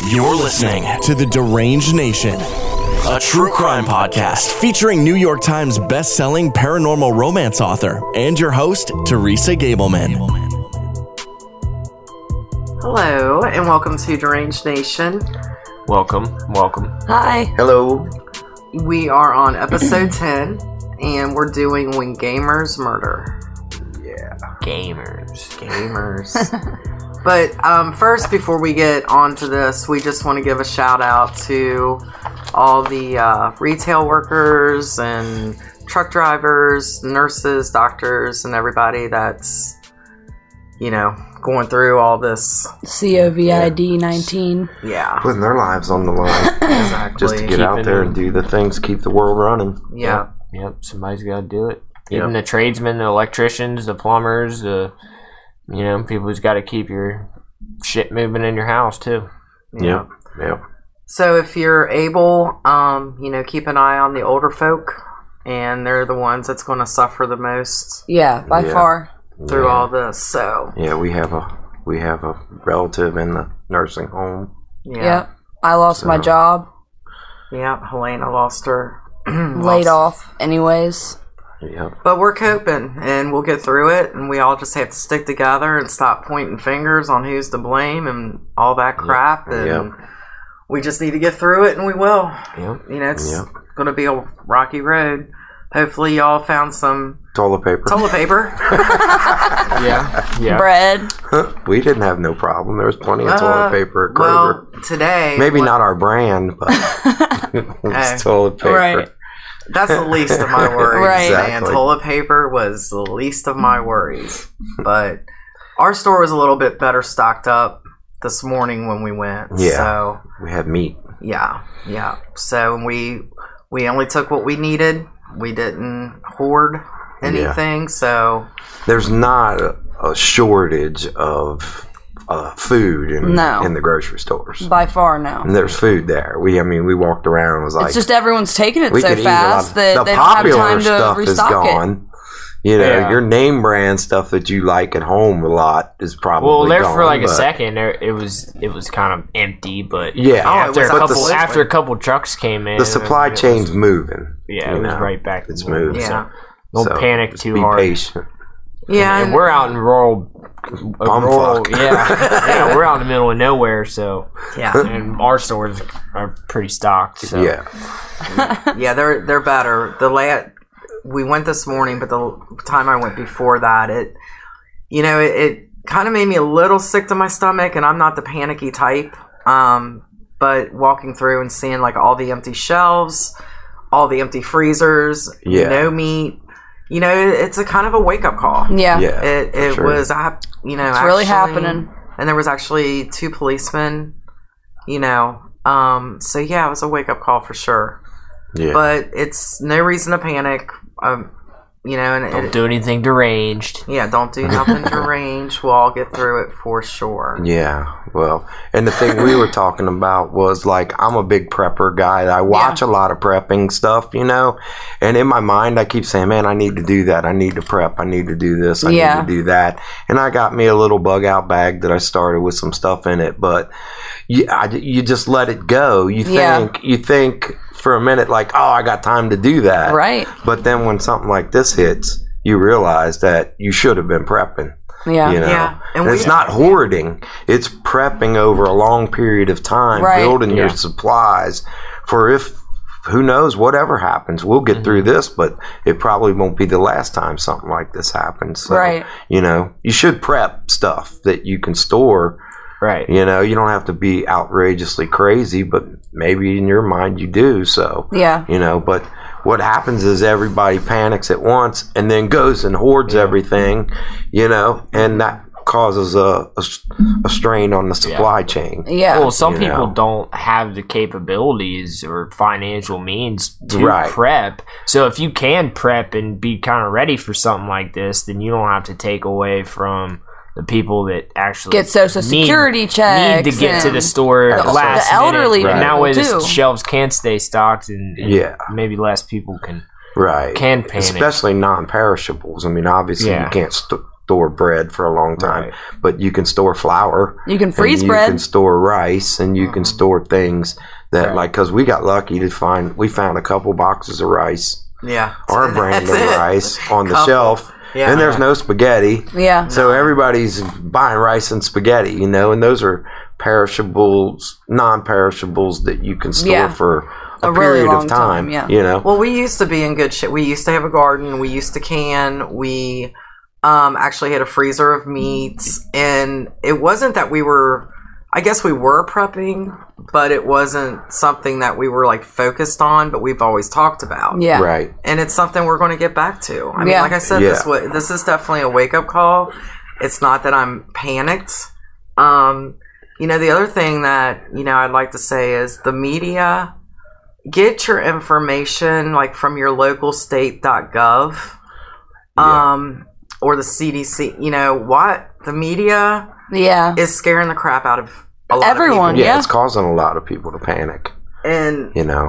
You're listening to The Deranged Nation, a true crime podcast featuring New York Times best-selling paranormal romance author and your host, Teresa Gableman. Hello, and welcome to Deranged Nation. Welcome. Hi. Hello. We are on episode 10, and we're doing When Gamers Murder. Yeah. Gamers. But first, before we get on to this, we just want to give a shout out to all the retail workers and truck drivers, nurses, doctors, and everybody that's, going through all this. COVID-19. Yeah. Putting their lives on the line. Exactly. Just to get out there and do the things, keep the world running. Yeah. Yep. Somebody's got to do it. Even the tradesmen, the electricians, the plumbers, people who's got to keep your shit moving in your house, too. Yeah. So if you're able, keep an eye on the older folk, and they're the ones that's going to suffer the most. Yeah, by far. Through all this, so. Yeah, we have a relative in the nursing home. Yeah. Yep. I lost my job. Yeah, Helena lost her. Laid off anyways. Yeah. But we're coping, and we'll get through it, and we all just have to stick together and stop pointing fingers on who's to blame and all that crap, and we just need to get through it, and we will. Yep. It's going to be a rocky road. Hopefully y'all found some Toilet paper. Yeah. Bread. We didn't have no problem. There was plenty of toilet paper at Kroger. Well, today... Maybe not our brand, but it's toilet paper. Right. That's the least of my worries, Right. man. Exactly. Toilet paper was the least of my worries. But our store was a little bit better stocked up this morning when we went. Yeah. So, We had meat. yeah. So we only took what we needed. We didn't hoard anything, so... There's not a shortage of food in the grocery stores. By far, no. And there's food there. We walked around and was like... It's just everyone's taking it we so could eat fast that the they don't have popular time to stuff is restock it. gone. Your name brand stuff that you like at home a lot is probably Well, there gone, for like a but- second, it was kind of empty, but Yeah. after a couple trucks came in, The supply chain's moving. it was right back. It's to normal, moving. Yeah. Don't So, panic just too be hard. patient. Yeah, And we're out in rural, Bumfuck. we're out in the middle of nowhere, so yeah. and our stores are pretty stocked. So. Yeah. Yeah, they're better. We went this morning, but the time I went before that, it kind of made me a little sick to my stomach, and I'm not the panicky type. But walking through and seeing like all the empty shelves, all the empty freezers, no meat, it's a kind of a wake up call. Yeah. It sure. was, It's really happening. And there was actually 2 policemen, so yeah, it was a wake up call for sure. Yeah. But it's no reason to panic, and Don't do anything deranged. yeah, don't do nothing deranged. We'll all get through it for sure. Yeah, well, and the thing we were talking about was like, I'm a big prepper guy. I watch a lot of prepping stuff, and in my mind I keep saying, man, I need to do that. I need to prep. I need to do this. I need to do that. And I got me a little bug out bag that I started with some stuff in it, but you just let it go. You think for a minute like, oh, I got time to do that. Right. But then when something like this hits, you realize that you should have been prepping. Yeah. Yeah. And it's not hoarding. It's prepping over a long period of time, building your supplies for who knows, whatever happens. We'll get through this, but it probably won't be the last time something like this happens. So, you should prep stuff that you can store. Right. You don't have to be outrageously crazy, but maybe in your mind you do. So, but what happens is everybody panics at once and then goes and hoards everything, and that causes a strain on the supply chain. Yeah. Well, some people don't have the capabilities or financial means to prep. So if you can prep and be kind of ready for something like this, then you don't have to take away from the people that actually get Social Security checks. Need to get to the store last the elderly minute. And that way too. the shelves can't stay stocked and maybe less people can panic. Especially non-perishables. I mean, obviously you can't store store bread for a long time, right. But you can store flour. You can freeze bread. You can store rice, and you can store things that, like, because we got lucky to found a couple boxes of rice. Yeah. Our brand of rice on the shelf. Yeah. And there's no spaghetti. Yeah. So everybody's buying rice and spaghetti, and those are perishables, non-perishables that you can store for a period really of time. Well, we used to be in good shape. We used to have a garden. We used to can. We actually had a freezer of meats, and it wasn't that we were. I guess we were prepping, but it wasn't something that we were like focused on, but we've always talked about. Yeah. Right. And it's something we're going to get back to. I mean, like I said, this is definitely a wake-up call. It's not that I'm panicked. The other thing that, I'd like to say is the media, get your information like from your local state.gov or the CDC. The media is scaring the crap out of a lot everyone. of people. Yeah, it's causing a lot of people to panic. And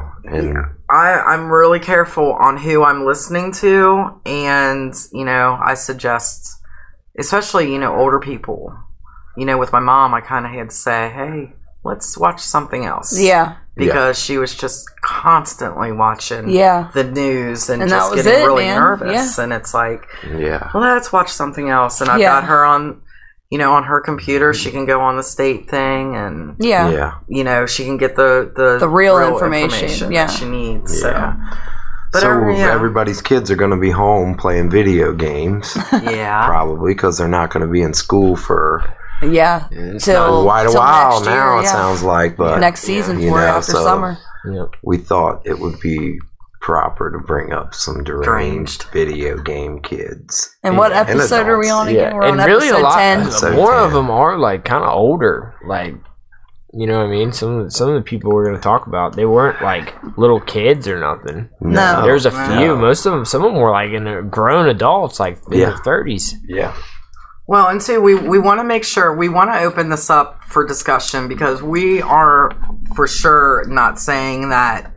I'm really careful on who I'm listening to, and I suggest, especially older people. With my mom, I kind of had to say, hey, let's watch something else. Yeah. Because she was just constantly watching the news and just getting really nervous. Yeah. And it's like, let's watch something else. And I've got her on, on her computer. She can go on the state thing and, she can get the real information that she needs. Yeah. So. But so everybody's kids are going to be home playing video games. Yeah. Probably because they're not going to be in school for... Yeah, till quite a while now. It sounds like, but next season after summer. We thought it would be proper to bring up some deranged video game kids. And what episode are we on again? We're on really episode 10. More of them are like kind of older, like. You know what I mean? Some of the people we're going to talk about, they weren't like little kids or nothing. No. There's a few. Most of them, some of them were like grown adults, like in their 30s. Yeah. Well, and two, we want to make sure, we want to open this up for discussion because we are for sure not saying that,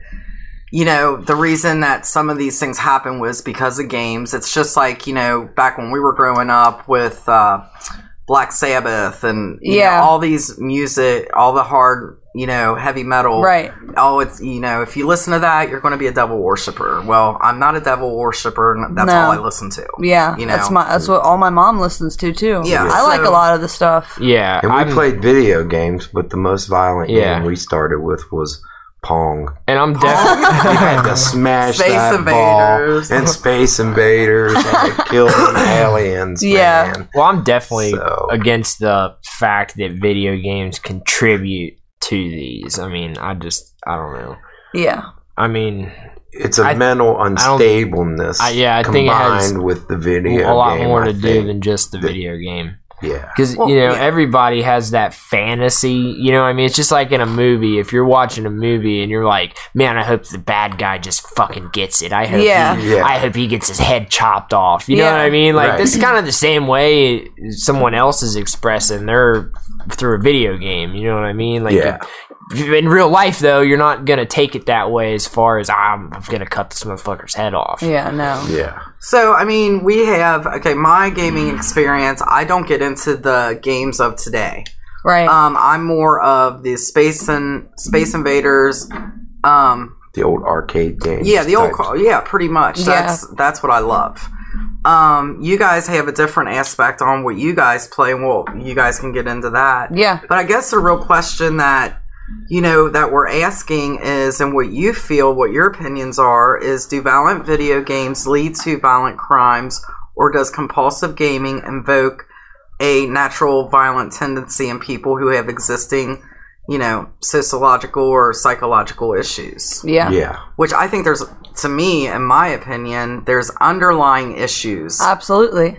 the reason that some of these things happen was because of games. It's just like, back when we were growing up with Black Sabbath and all these music, all the hard, heavy metal. Right. Oh, it's, if you listen to that, you're going to be a devil worshiper. Well, I'm not a devil worshiper. That's all I listen to. Yeah. That's what all my mom listens to too. Yeah. I like a lot of the stuff. Yeah. And we played video games, but the most violent game we started with was Pong. And I'm definitely you had to smash Space that Invaders. ball and Space Invaders and killing aliens. Yeah. Man. Well, I'm definitely against the fact that video games contribute to these. I mean, I don't know. Yeah. I mean, it's a mental unstableness. I think it has with the video a lot game, more to do than just the video game. Yeah. Because, everybody has that fantasy. You know what I mean? It's just like in a movie. If you're watching a movie and you're like, man, I hope the bad guy just fucking gets it. I hope he gets his head chopped off. You know what I mean? Like, this is kind of the same way someone else is expressing their through a video game. You know what I mean? Like, in real life, though, you're not going to take it that way as far as I'm going to cut this motherfucker's head off. Yeah, no. Yeah. So, I mean, we have, my gaming experience, I don't get into the games of today. Right. I'm more of the Space Invaders. The old arcade games. Yeah, pretty much. That's what I love. You guys have a different aspect on what you guys play. Well, you guys can get into that. Yeah. But I guess the real question that that we're asking is, and what you feel, what your opinions are, is do violent video games lead to violent crimes, or does compulsive gaming invoke a natural violent tendency in people who have existing, sociological or psychological issues? Yeah. Yeah. Which I think to me, in my opinion, there's underlying issues. Absolutely.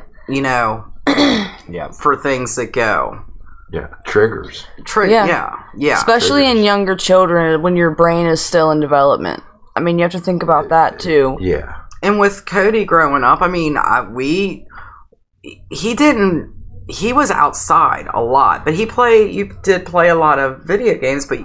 For things that go. Yeah, triggers. Yeah. Especially in younger children when your brain is still in development. I mean, you have to think about that too. Yeah. And with Cody growing up, I mean, he was outside a lot, but you did play a lot of video games, but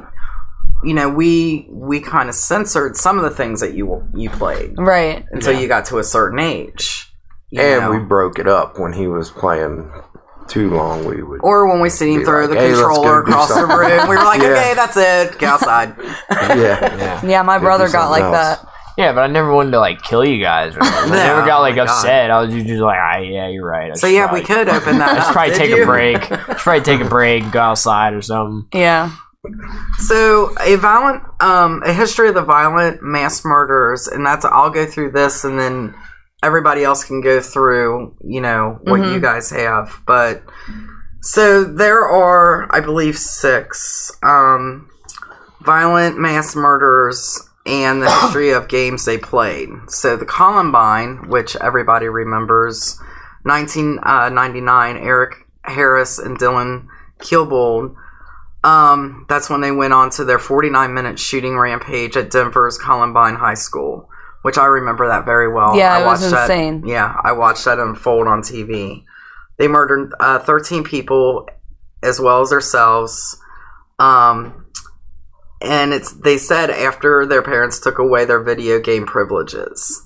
we kind of censored some of the things that you played. Right. Until you got to a certain age. And we broke it up when he was playing too long. We would, or when we seen him throw the controller across the room, we were like, okay, that's it, get outside. Yeah, my brother got like that. Yeah, but I never wanted to like kill you guys. Or I never got like upset. I was just like, yeah, you're right. So yeah, we could open that. Let's probably take a break. Let's probably take a break, go outside or something. Yeah. So a history of the violent mass murders, and that's, I'll go through this, and then everybody else can go through, what you guys have. But so there are, I believe, 6 violent mass murders and the history of games they played. So the Columbine, which everybody remembers, 1999, Eric Harris and Dylan Klebold. That's when they went on to their 49-minute shooting rampage at Denver's Columbine High School, which I remember that very well. Yeah, it was insane. I watched that unfold on TV. They murdered 13 people as well as themselves. And they said after their parents took away their video game privileges.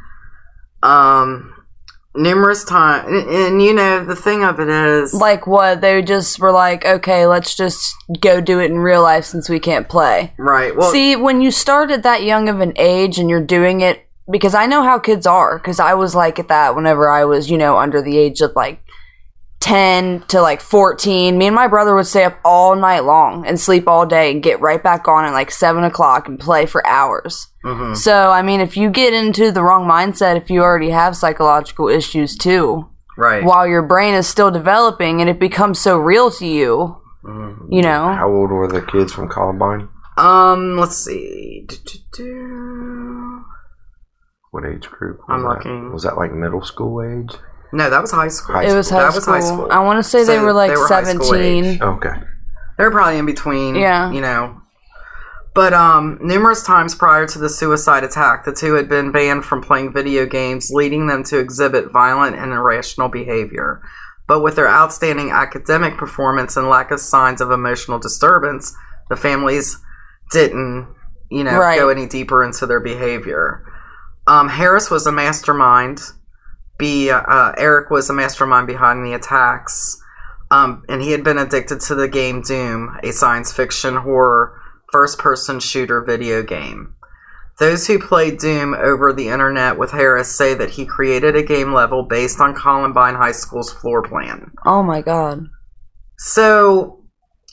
Numerous times, and the thing of it is, like, what they just were like, okay, let's just go do it in real life since we can't play. Right. Well, see, when you start at that young of an age and you're doing it, because I know how kids are, because I was like at that whenever I was, under the age of like 10 to like 14. Me and my brother would stay up all night long and sleep all day and get right back on at like 7 o'clock and play for hours. Mm-hmm. So, I mean, if you get into the wrong mindset, if you already have psychological issues too, right, while your brain is still developing and it becomes so real to you, How old were the kids from Columbine? Let's see. What age group? I'm looking. Was that like middle school age? No, that was high school. It was high school. I want to say they were like 17. Okay. They were probably in between. Yeah. But numerous times prior to the suicide attack, the two had been banned from playing video games, leading them to exhibit violent and irrational behavior. But with their outstanding academic performance and lack of signs of emotional disturbance, the families didn't, go any deeper into their behavior. Harris was a mastermind. Eric was a mastermind behind the attacks, and he had been addicted to the game Doom, a science fiction horror first-person shooter video game. Those who played Doom over the internet with Harris say that he created a game level based on Columbine High School's floor plan. Oh my god. So,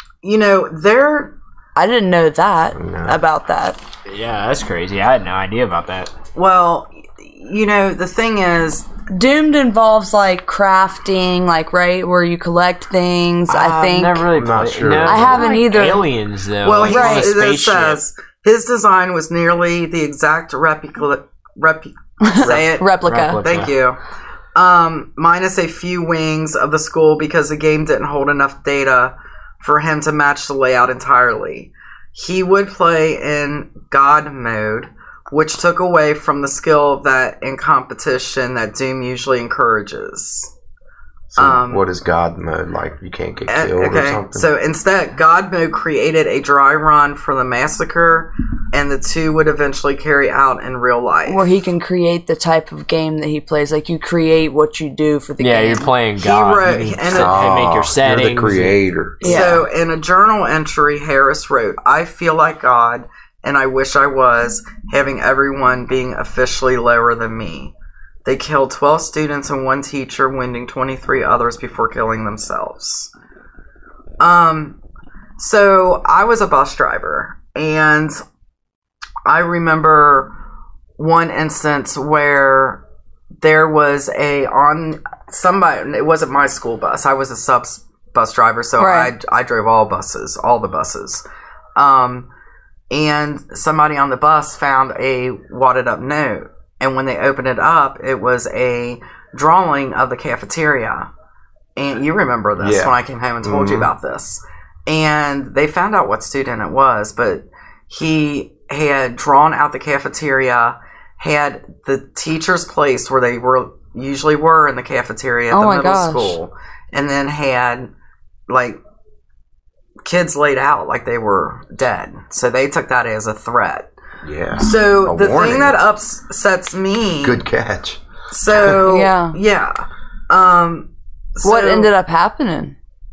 I didn't know that about that. Yeah, that's crazy. I had no idea about that. Well, the thing is, Doomed involves like crafting, like where you collect things. I think. Never really not sure. No, I haven't either. Aliens though. Well, it says his design was nearly the exact replica. Say it. Replica. Thank you. Minus a few wings of the school because the game didn't hold enough data for him to match the layout entirely. He would play in God mode, which took away from the skill that in competition that Doom usually encourages. So what is God mode? Like you can't get killed or something? So instead, God mode created a dry run for the massacre, and the two would eventually carry out in real life. Where he can create the type of game that he plays. Like you create what you do for the game. Yeah, you're playing God. He wrote, and make your settings. You're the creator. So in a journal entry, Harris wrote, "I feel like God, and I wish I was, having everyone being officially lower than me. They killed 12 students and 1 teacher, wounding 23 others before killing themselves." So I was a bus driver, and I remember one instance where there was it wasn't my school bus. I was a sub bus driver, so I drove all the buses. And somebody on the bus found a wadded up note. And when they opened it up, it was a drawing of the cafeteria. And you remember this when I came home and told you about this. And they found out what student it was, but he had drawn out the cafeteria, had the teacher's place where they usually were in the cafeteria at the middle school, and then had kids laid out like they were dead. So they took that as a threat. Yeah. So the thing that upsets me... Good catch. So Yeah. yeah. What ended up happening?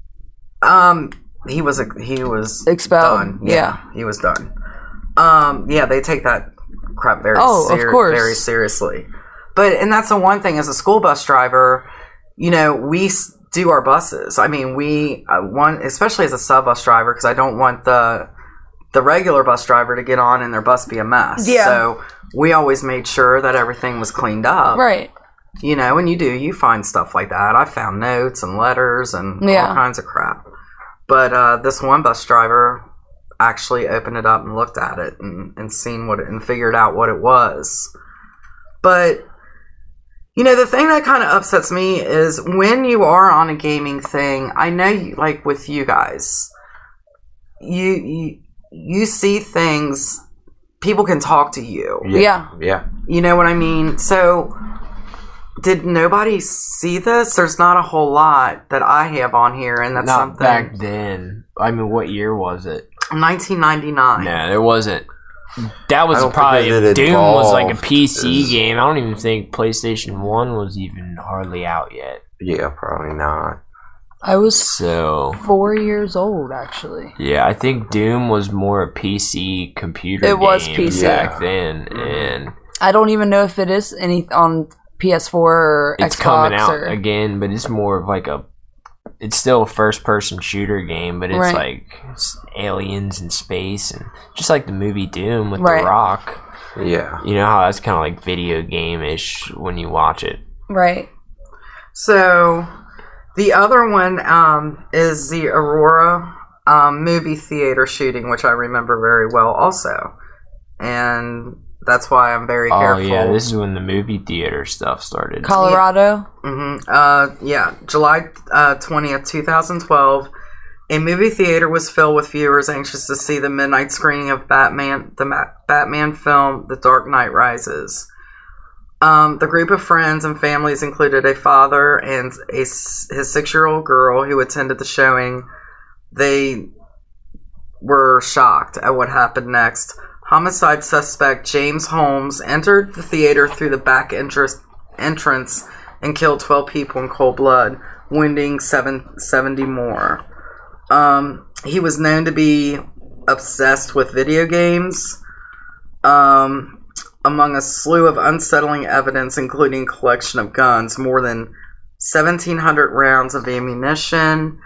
He was Expelled. done. Yeah. He was done. Yeah, they take that crap very of course. very seriously. And that's the one thing as a school bus driver, we do our buses. I mean, especially as a sub bus driver, because I don't want the regular bus driver to get on and their bus be a mess. Yeah. So we always made sure that everything was cleaned up. Right. And you find stuff like that. I found notes and letters and all kinds of crap. But this one bus driver actually opened it up and looked at it and seen and figured out what it was. But the thing that kind of upsets me is when you are on a gaming thing, I know like with you guys, you see things, people can talk to you. Yeah. You know what I mean? So did nobody see this? There's not a whole lot that I have on here, and that's not something. Back then. I mean, what year was it? 1999. No, there wasn't. That was I don't probably think that it Doom was like a evolved PC game. I don't even think PlayStation 1 was even hardly out yet. Yeah, probably not. I was So 4 years old, actually. yeah, I think Doom was more a PC computer. It was game PC. back then, and I don't even know if it is any on PS4 or it's Xbox coming out or again. But it's more of like it's still a first-person shooter game, but it's Right. like aliens in space, and just like the movie Doom with Right. The Rock. Yeah. You know how that's kind of like video game-ish when you watch it. right. So the other one is the Aurora movie theater shooting, which I remember very well also. And that's why I'm very careful. Oh yeah, this is when the movie theater stuff started. Colorado. July 20th, 2012. A movie theater was filled with viewers anxious to see the midnight screening of the Batman film, The Dark Knight Rises. The group of friends and families included a father and his 6-year-old girl who attended the showing. They were shocked at what happened next. Homicide suspect James Holmes entered the theater through the back entrance and killed 12 people in cold blood, wounding 70 more. He was known to be obsessed with video games, among a slew of unsettling evidence, including collection of guns, more than 1,700 rounds of ammunition,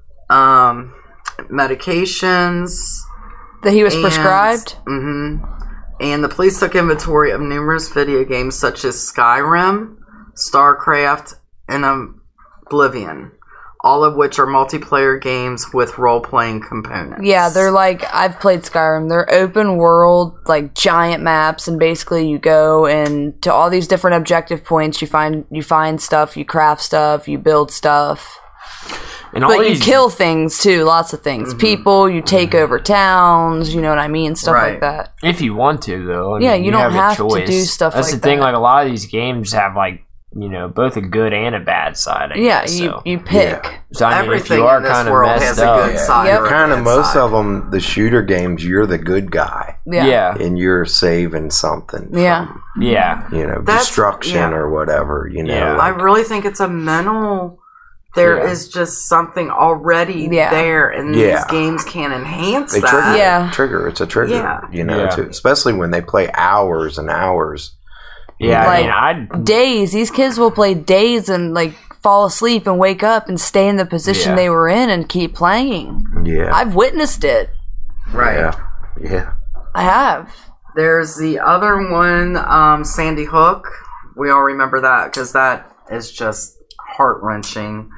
medications. That he was prescribed? And the police took inventory of numerous video games such as Skyrim, StarCraft, and Oblivion, all of which are multiplayer games with role-playing components. Yeah, they're like, I've played Skyrim. They're open world, like giant maps, and basically you go and to all these different objective points, you find stuff, you craft stuff, you build stuff. And all But you these, kill things too, lots of things. People, you take over towns, you know what I mean? Stuff Right. like that. if you want to, though. I Yeah, mean, you don't have a have to choice. do stuff That's like the thing. that. Like a lot of these games have like both a good and a bad side. I Yeah, guess, you pick. Yeah. So I mean, if Everything you are in this kind of world messed has up, a good side. Yep. or a Kind of bad most side. of them, the shooter games, you're the good guy, Yeah. and you're saving something. Yeah. From, yeah, That's- destruction yeah. or whatever. Yeah. I really think it's a mental. There is just something already Yeah. there, and Yeah. these games can enhance They that. trigger. Yeah. Trigger. It's a trigger. Yeah. Yeah. Especially when they play hours and hours. yeah. Like, I mean, Days. These kids will play days and like fall asleep and wake up and stay in the position Yeah. they were in and keep playing. Yeah. I've witnessed it. Right. Yeah. Yeah. I have. There's the other one, Sandy Hook. We all remember that because that is just heart-wrenching.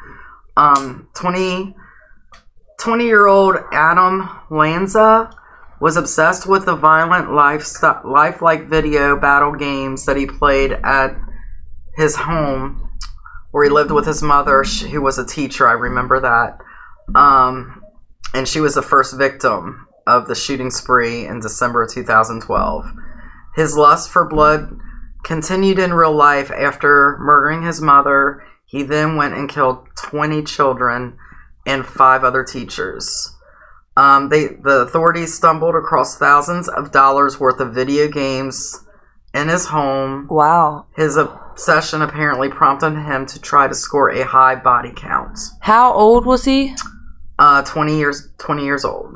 20-year-old Adam Lanza was obsessed with the violent lifelike video battle games that he played at his home where he lived with his mother, who was a teacher. I remember that. And she was the first victim of the shooting spree in December of 2012. His lust for blood continued in real life after murdering his mother. He then went and killed 20 children and 5 other teachers. The authorities stumbled across thousands of dollars worth of video games in his home. Wow. His obsession apparently prompted him to try to score a high body count. How old was he? 20 years old.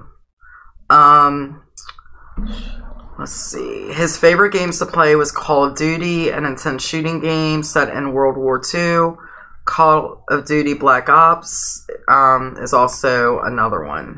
Let's see. His favorite games to play was Call of Duty, an intense shooting game set in World War II. Call of Duty Black Ops is also another one.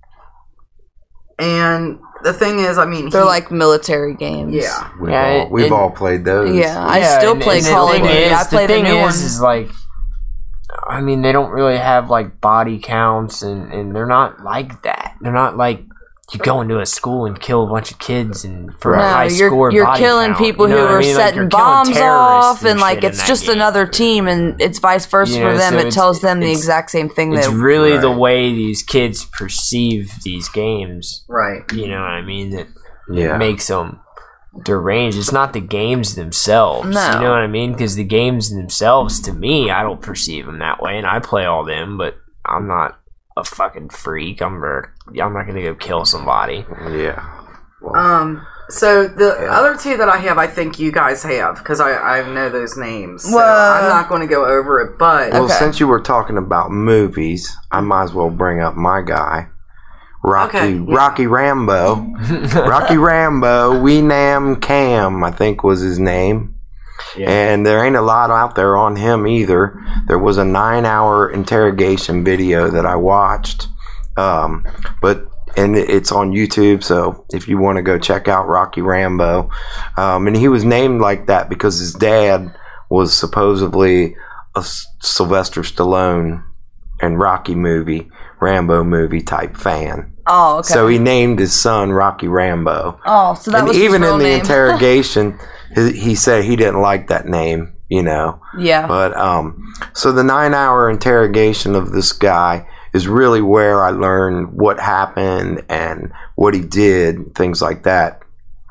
And the thing is, I mean, they're like military games. Yeah. We've all played those. Yeah, I still play Call of Duty. I play the new one. Is like, I mean, they don't really have like body counts, and they're not like that. They're not like you go into a school and kill a bunch of kids and for a high score. You're killing people who are setting bombs off, and like it's just another team, and it's vice versa for them. It tells them the exact same thing. It's really the way these kids perceive these games, right? You know what I mean? That makes them deranged. It's not the games themselves. No. You know what I mean? Because the games themselves, to me, I don't perceive them that way, and I play all them, but I'm not a fucking freak. I'm not gonna go kill somebody. Yeah. Well, so the other two that I have, I think you guys have, because I know those names. So I'm not going to go over it, but well, since you were talking about movies, I might as well bring up my guy, Rocky Rambo. Rocky Rambo, Wee Nam Cam, I think was his name. Yeah. And there ain't a lot out there on him either. There was a 9-hour interrogation video that I watched, and it's on YouTube. So if you want to go check out Rocky Rambo, and he was named like that because his dad was supposedly a Sylvester Stallone and Rocky movie, Rambo movie type fan. Oh, okay. So he named his son Rocky Rambo. Oh, so that was his even real in the name. interrogation. He said he didn't like that name, you know. Yeah. But so the 9-hour interrogation of this guy is really where I learned what happened and what he did, things like that.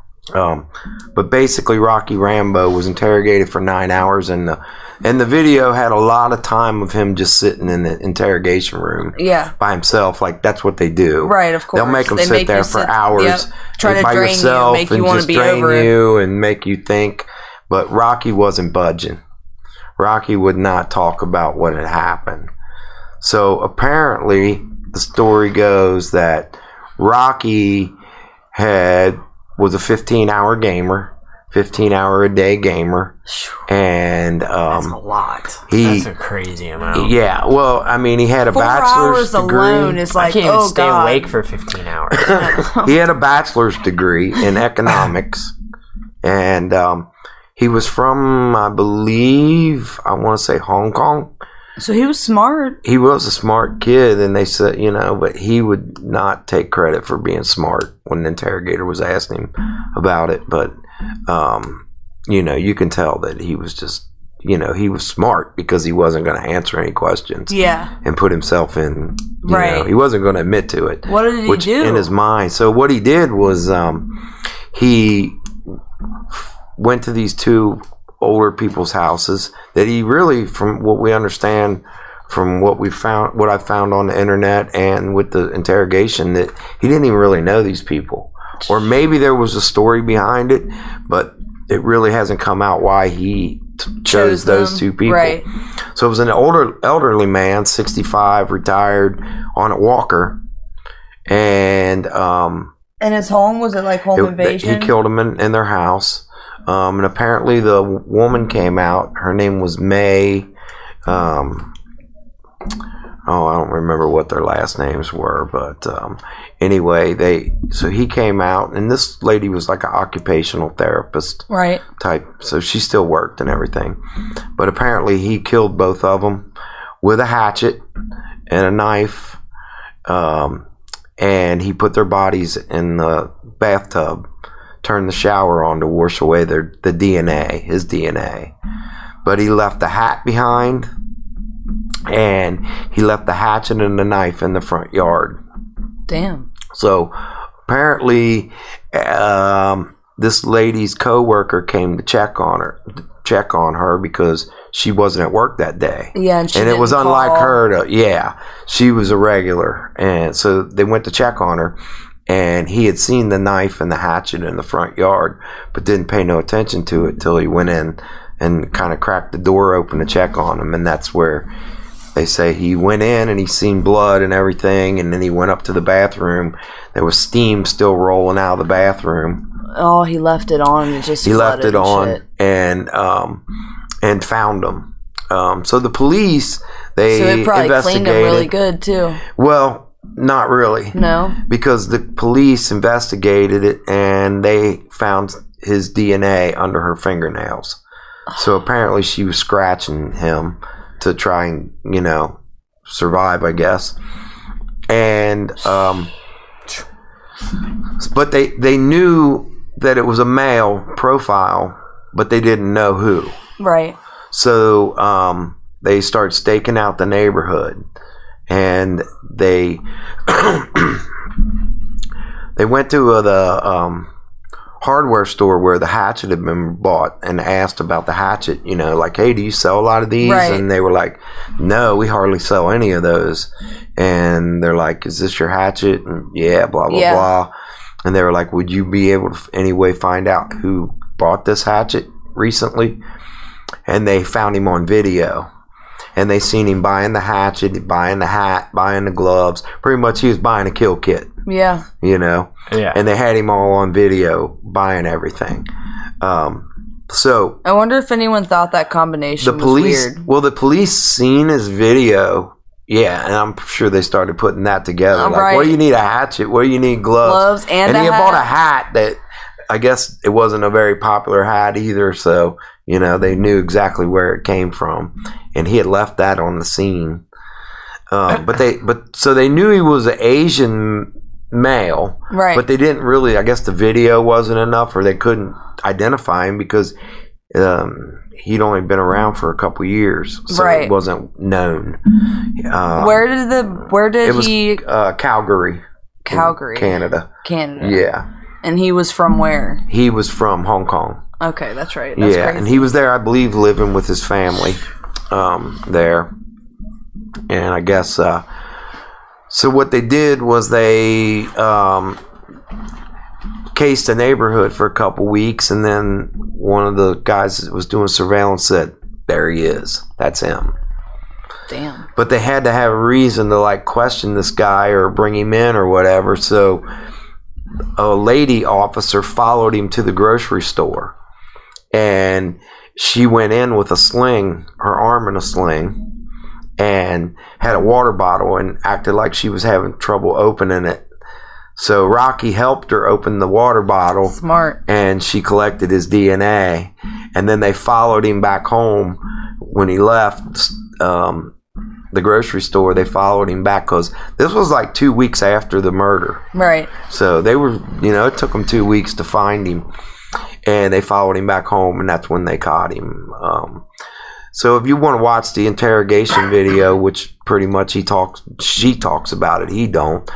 But basically, Rocky Rambo was interrogated for 9 hours, and the video had a lot of time of him just sitting in the interrogation room, by himself. Like that's what they do, right? Of course, they'll make him sit there for hours, trying to by drain yourself, you, make you want to be drain over you and make you think. But Rocky wasn't budging. Rocky would not talk about what had happened. So apparently, the story goes that Rocky was a 15-hour gamer, 15-hour-a-day gamer, and that's a lot. That's a crazy amount. Yeah, well, I mean, he had a 4 bachelor's hours degree. Alone is like, I can't even stay awake for 15 hours. He had a bachelor's degree in economics, and he was from, I believe, I want to say Hong Kong. So he was smart. He was a smart kid, and they said, but he would not take credit for being smart when the interrogator was asking him about it. But, you can tell that he was just, he was smart because he wasn't going to answer any questions. Yeah. And put himself in, right. He wasn't going to admit to it. What did he do? In his mind. So what he did was he went to these 2 older people's houses that he really, from what we understand, from what I found on the internet and with the interrogation, that he didn't even really know these people, or maybe there was a story behind it, but it really hasn't come out why he chose those 2 people. Right. So it was an elderly man, 65, retired, on a walker, and his home, was it like home invasion? He killed him in their house. And apparently the woman came out. Her name was May. I don't remember what their last names were, but anyway, so he came out, and this lady was like an occupational therapist, right? Type. So she still worked and everything, but apparently he killed both of them with a hatchet and a knife, and he put their bodies in the bathtub. Turned the shower on to wash away the DNA, his DNA. But he left the hat behind, and he left the hatchet and the knife in the front yard. Damn. So apparently, this lady's coworker came to check on her because she wasn't at work that day. Yeah, and it was unlike her she was a regular, and so they went to check on her. and he had seen the knife and the hatchet in the front yard, but didn't pay no attention to it till he went in and kind of cracked the door open to check on him. And that's where they say he went in and he seen blood and everything, and then he went up to the bathroom. There was steam still rolling out of the bathroom. Oh, he left it on and just he left it on shit. And found him. So the police, they so it probably investigated. cleaned him really good too. Well, not really. No, because the police investigated it and they found his DNA under her fingernails. So apparently she was scratching him to try and, you know, survive, I guess. And but they knew that it was a male profile, but they didn't know who. Right. So they started staking out the neighborhood, and they they went to the hardware store where the hatchet had been bought and asked about the hatchet, you know, like, hey, do you sell a lot of these? Right. And they were like, no, we hardly sell any of those. And they're like, is this your hatchet? And yeah, blah, blah, blah. And they were like, would you be able to anyway find out who bought this hatchet recently? And they found him on video. And they seen him buying the hatchet, buying the hat, buying the gloves. Pretty much he was buying a kill kit. Yeah. You know? Yeah. And they had him all on video buying everything. So I wonder if anyone thought that combination the police, was weird. well, the police seen his video. Yeah, and I'm sure they started putting that together. Like, right. what do you need a hatchet? What do you need gloves? And he a had hat. bought a hat that I guess it wasn't a very popular hat either. So, you know, they knew exactly where it came from. And he had left that on the scene. So they knew he was an Asian male. Right. But they didn't really, I guess the video wasn't enough, or they couldn't identify him because he'd only been around for a couple years, so right. it wasn't known. Where did it was, he? Calgary, Canada. Yeah. And he was from where? He was from Hong Kong. Okay, that's right. That's crazy. And he was there, I believe, living with his family there. And I guess so. What they did was they cased the neighborhood for a couple weeks, and then one of the guys that was doing surveillance said, there he is, that's him. Damn. But they had to have a reason to like question this guy or bring him in or whatever. So a lady officer followed him to the grocery store, and she went in with a sling, her arm in a sling, and had a water bottle and acted like she was having trouble opening it. So Rocky helped her open the water bottle. Smart. And she collected his DNA. And then they followed him back home when he left the grocery store. They followed him back because this was like 2 weeks after the murder. Right. So they were, you know, it took them 2 weeks to find him. And they followed him back home, and that's when they caught him. So if you want to watch the interrogation video, which pretty much she talks about it, he don't.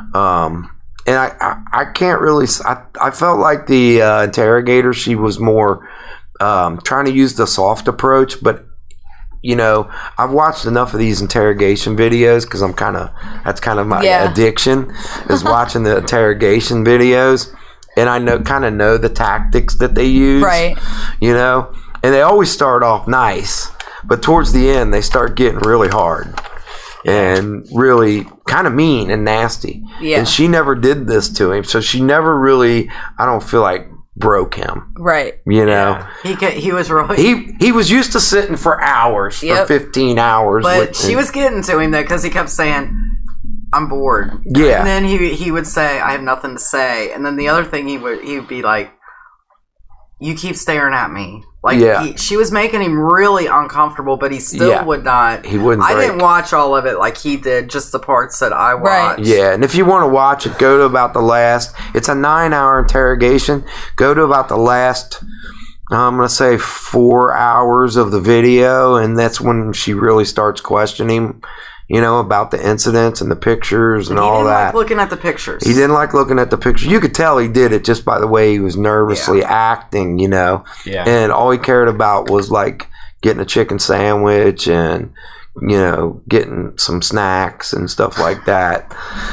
And I can't really, I felt like the interrogator, she was more trying to use the soft approach, but you know, I've watched enough of these interrogation videos because that's kind of my addiction is watching the interrogation videos, and I know the tactics that they use, right? You know, and they always start off nice, but towards the end they start getting really hard and really kind of mean and nasty. Yeah. And she never did this to him, so she never really, I don't feel like, broke him. Right. You know? Yeah. He was really... He was used to sitting for hours, for 15 hours. But she was getting to him, though, because he kept saying, I'm bored. Yeah. And then he would say, I have nothing to say. And then the other thing he would be like, you keep staring at me. Like, she was making him really uncomfortable, but he still would not. He wouldn't break. I didn't watch all of it like he did, just the parts that I watched. Right. Yeah, and if you want to watch it, go to about the last, it's a 9-hour interrogation. Go to about the last, I'm going to say 4 hours of the video, and that's when she really starts questioning him, you know, about the incidents and the pictures and all that. He didn't like looking at the pictures. He didn't like looking at the pictures. You could tell he did it just by the way he was nervously acting, you know. Yeah. And all he cared about was like getting a chicken sandwich and you know, getting some snacks and stuff like that.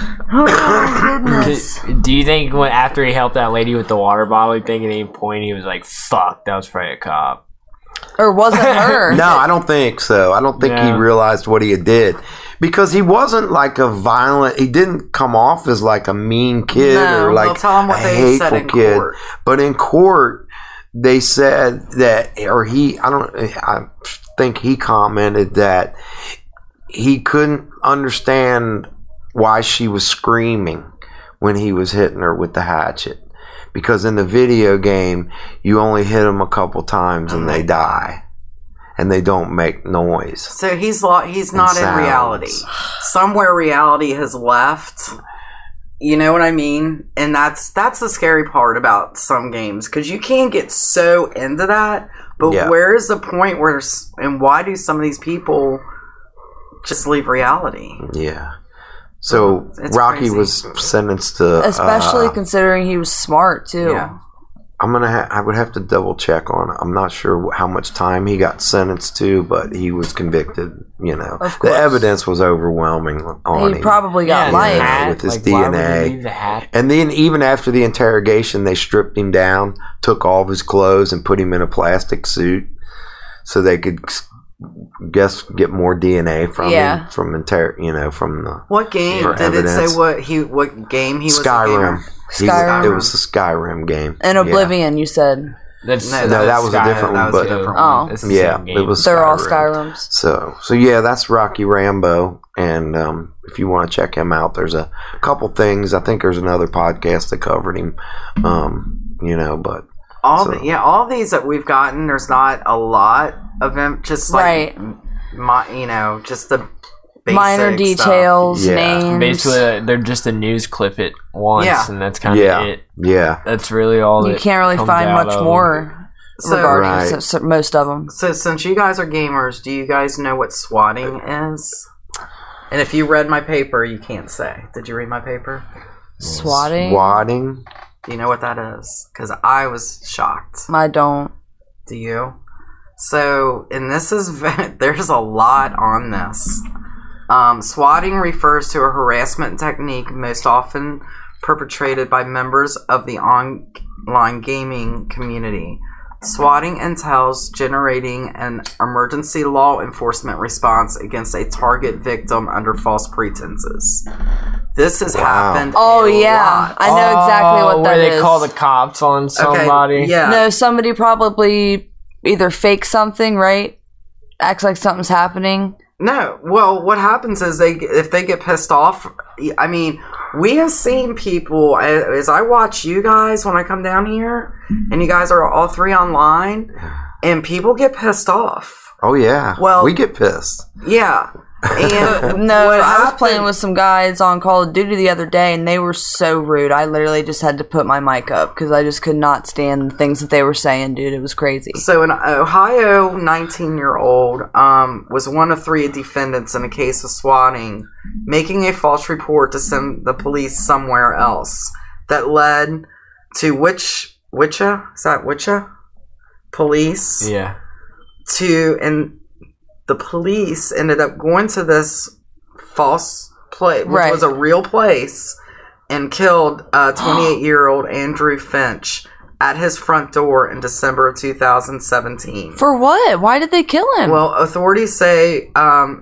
Oh, goodness. Do you think after he helped that lady with the water bottle thing at any point he was like, fuck, that was probably a cop? Or was it her? No, I don't think so. I don't think he realized what he did. Because he wasn't like a violent, he didn't come off as like a mean kid or like tell him what a they said hateful in kid. court. But in court, they said that, or I think he commented that he couldn't understand why she was screaming when he was hitting her with the hatchet. Because in the video game, you only hit them a couple times and they die. And they don't make noise. So he's not in reality. Somewhere reality has left. You know what I mean? And that's the scary part about some games. Because you can get so into that. But where is the point where... And why do some of these people just leave reality? Yeah. So Rocky crazy. was sentenced to... Especially considering he was smart, too. Yeah. I would have to double check on it. I'm not sure how much time he got sentenced to, but he was convicted. You know, the evidence was overwhelming on him. He probably got life with his DNA. And then even after the interrogation, they stripped him down, took all of his clothes, and put him in a plastic suit so they could get more DNA from him from the what game did evidence. It say what game he was? Skyrim. Skyrim. It was the Skyrim game. And Oblivion, you said. That was a different one. But it was. They're all Skyrims. So yeah, that's Rocky Rambo, and if you want to check him out, there's a couple things. I think there's another podcast that covered him. But all these that we've gotten, there's not a lot of them. Just like just the minor details, names. Basically, they're just a news clip it once, and that's kind of it. Yeah, that's really all. You can't really find much more regarding most of them. So, since you guys are gamers, do you guys know what swatting is? And if you read my paper, you can't say. Did you read my paper? Swatting. Do you know what that is? Because I was shocked. I don't. Do you? So, and this is there's a lot on this. Swatting refers to a harassment technique most often perpetrated by members of the online gaming community. Swatting entails generating an emergency law enforcement response against a target victim under false pretenses. This has happened. Oh, yeah. I know exactly what that is. Where they call the cops on somebody. Okay, yeah. No, somebody probably either fakes something, right? Acts like something's happening. No. Well, what happens is if they get pissed off, I mean, we have seen people, as I watch you guys when I come down here, and you guys are all three online, and people get pissed off. Oh, yeah. Well, we get pissed. Yeah. And I was playing with some guys on Call of Duty the other day, and they were so rude. I literally just had to put my mic up because I just could not stand the things that they were saying, dude. It was crazy. So, an Ohio 19-year-old was one of 3 defendants in a case of swatting, making a false report to send the police somewhere else. That led to Wichita? Is that Wichita? Police? Yeah. And the police ended up going to this false place, which was a real place, and killed 28-year-old Andrew Finch at his front door in December of 2017. For what? Why did they kill him? Well, authorities say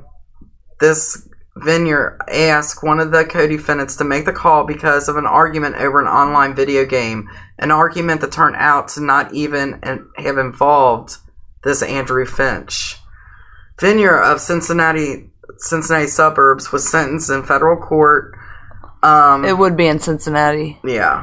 this Vineyard asked one of the co-defendants to make the call because of an argument over an online video game, an argument that turned out to not even have involved this Andrew Finch. Vineyard of Cincinnati suburbs was sentenced in federal court. It would be in Cincinnati. Yeah.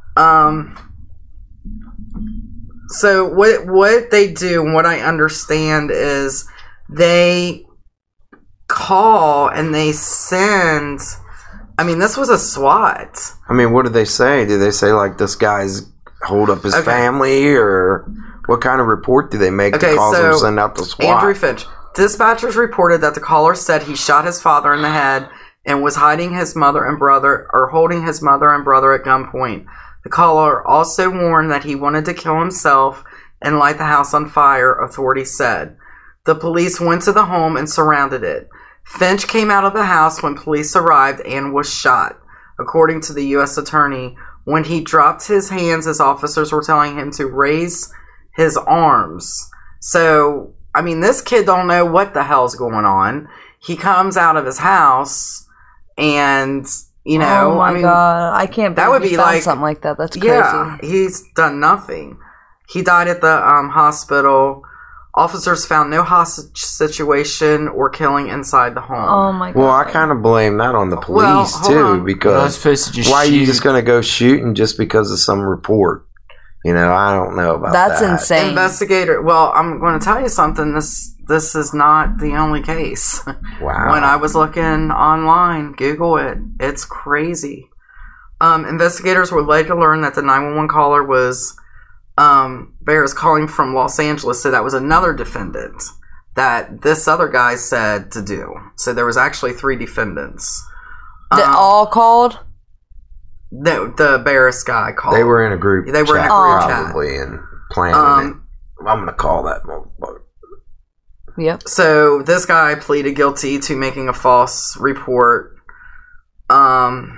So what they do, and what I understand, is they call and they send. I mean, this was a SWAT. I mean, what did they say? Did they say like this guy's hold up his family, or what kind of report do they make to cause him to send out the SWAT? Andrew Finch. Dispatchers reported that the caller said he shot his father in the head and was hiding his mother and brother, or holding his mother and brother at gunpoint. The caller also warned that he wanted to kill himself and light the house on fire, authorities said. The police went to the home and surrounded it. Finch came out of the house when police arrived and was shot. According to the U.S. attorney, when he dropped his hands, his officers were telling him to raise his arms. So, I mean, this kid don't know what the hell's going on. He comes out of his house and, you know, oh my God, I can't believe that would be like something like that. That's crazy. Yeah, he's done nothing. He died at the hospital. Officers found no hostage situation or killing inside the home. Oh my God. Well, I kind of blame that on the police too, because why are you just going to go shooting just because of some report? You know, I don't know about that. That's insane. Investigator. Well, I'm going to tell you something. This is not the only case. Wow. When I was looking online, Google it. It's crazy. Investigators were later to learn that the 911 caller was Bears calling from Los Angeles, so that was another defendant that this other guy said to do. So there was actually 3 defendants. They all called? The Barris guy called. They were in a group. They were chat, in a group chat. probably, and planning it. I'm going to call that motherfucker. Yep. So this guy pleaded guilty to making a false report. And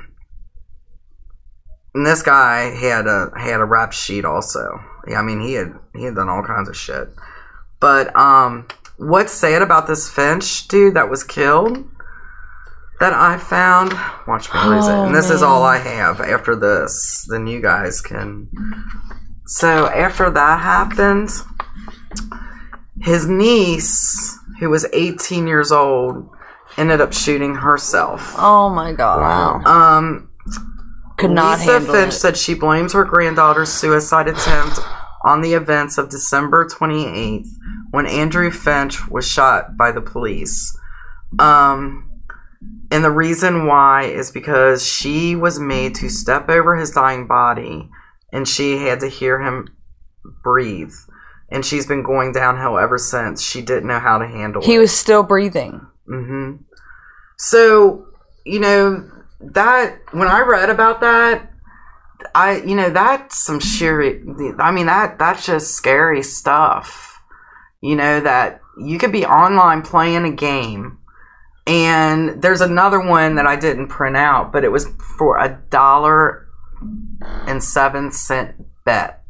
this guy had a rap sheet also. Yeah, I mean he had done all kinds of shit. But what's sad about this Finch dude that was killed that I found? Watch me lose it. And this is all I have after this. Then you guys can. So after that happened, his niece, who was 18 years old, ended up shooting herself. Oh my God. Wow. Could not Lisa handle Finch it. said she blames her granddaughter's suicide attempt on the events of December 28th when Andrew Finch was shot by the police. And the reason why is because she was made to step over his dying body and she had to hear him breathe. And she's been going downhill ever since. She didn't know how to handle it. He was still breathing. Mm-hmm. So, you know, that when I read about that, that's some that's just scary stuff. You know, that you could be online playing a game, and there's another one that I didn't print out, but it was for $1.07 bet,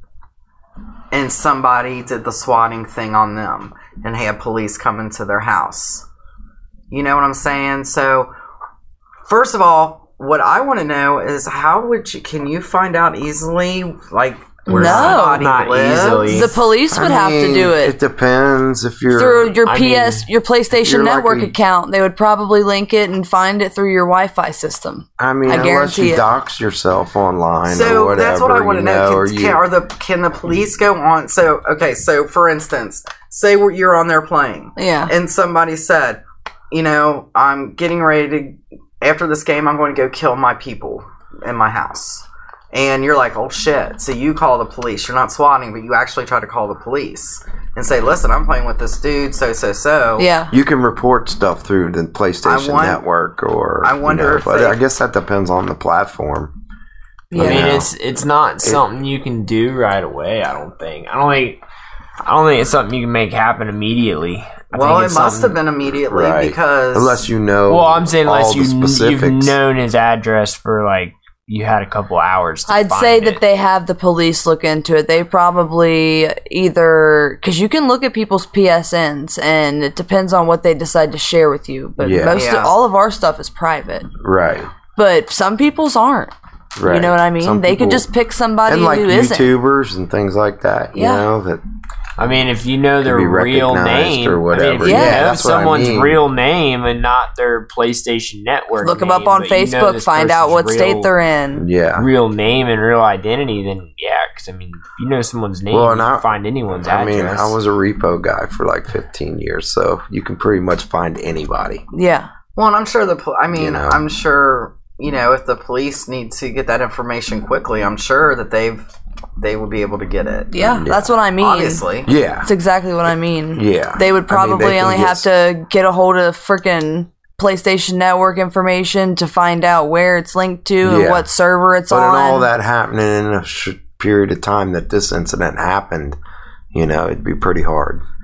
and somebody did the swatting thing on them and had police come into their house. You know what I'm saying? So, first of all, what I want to know is can you find out easily, like, where somebody not lives? easily. The police would have to do it. It depends if you're Through your your PlayStation you're Network like account. They would probably link it and find it through your Wi-Fi system. I mean, unless guarantee you it. dox yourself online So or whatever. that's what I want to know. know. Can the police go on? So for instance, say you're on there playing, Yeah. and somebody said, you know, I'm getting ready to. After this game, I'm going to go kill my people in my house. And you're like, oh shit. So you call the police. You're not swatting, but you actually try to call the police and say, listen, I'm playing with this dude, so. Yeah. You can report stuff through the PlayStation Network or... I wonder if but I guess that depends on the platform. Yeah. I mean, it's not something you can do right away, I don't think. I don't think it's something you can make happen immediately. Well, it must have been immediately because... Unless you know Well, I'm saying unless you've you've known his address for, like, you had a couple hours to I'd find say it. that they have the police look into it. They probably either... Because you can look at people's PSNs, and it depends on what they decide to share with you. But all of our stuff is private. Right. But some people's aren't. Right. You know what I mean? They could just pick somebody and like who isn't. YouTubers and things like that, you know, that... I mean, if you know their be real recognized name, or whatever. if you know That's what I someone's mean. real name and not their PlayStation Network Look them name, up on but you know Facebook, this find out person's what state real- they're in. Yeah. real name and real identity, then yeah, because I mean, if you know someone's name, Well, you and can find anyone's I address. mean, I was a repo guy for like 15 years, so you can pretty much find anybody. Yeah. Well, and I'm sure I'm sure, you know, if the police need to get that information quickly, I'm sure that they would be able to get it. Yeah, that's what I mean. Obviously. Yeah. That's exactly what I mean. Yeah. They would probably they can only get have to get a hold of freaking PlayStation Network information to find out where it's linked to and what server it's But on. in all that happening in a period of time that this incident happened, you know, it'd be pretty hard.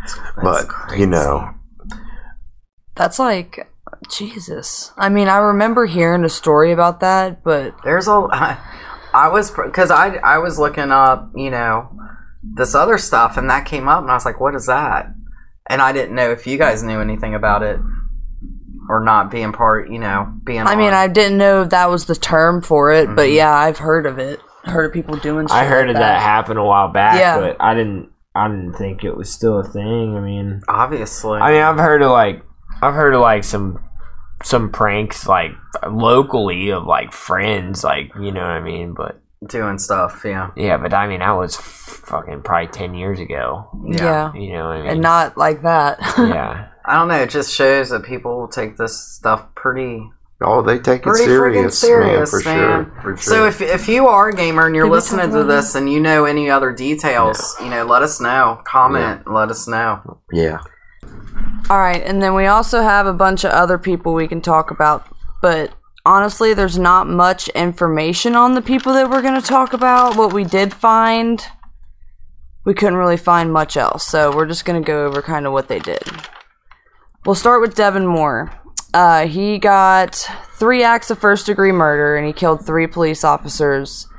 But crazy. you know, That's like, Jesus. I mean, I remember hearing a story about that, but There's I was looking up, you know, this other stuff, and that came up, and I was like, what is that? And I didn't know if you guys knew anything about it or not, being part, you know, being I mean, on. I didn't know if that was the term for it, but yeah, I've heard of it. Heard of people doing shit I heard like of that happen a while back, Yeah. but I didn't think it was still a thing. I mean, Obviously. I've heard of like some pranks like locally of like friends, like, you know what I mean, but doing stuff, yeah. yeah, but I mean, that was fucking probably 10 years ago. Yeah. You know what I mean? And not like that. Yeah. I don't know. It just shows that people take this stuff pretty they take it freaking serious, serious, man, for sure. So if you are a gamer and you're listening to this and you know any other details, you know, let us know. Comment, let us know. Yeah. All right, and then we also have a bunch of other people we can talk about, but honestly, there's not much information on the people that we're going to talk about. What we did find, we couldn't really find much else, so we're just going to go over kind of what they did. We'll start with Devin Moore. He got 3 acts of first-degree murder, and he killed 3 police officers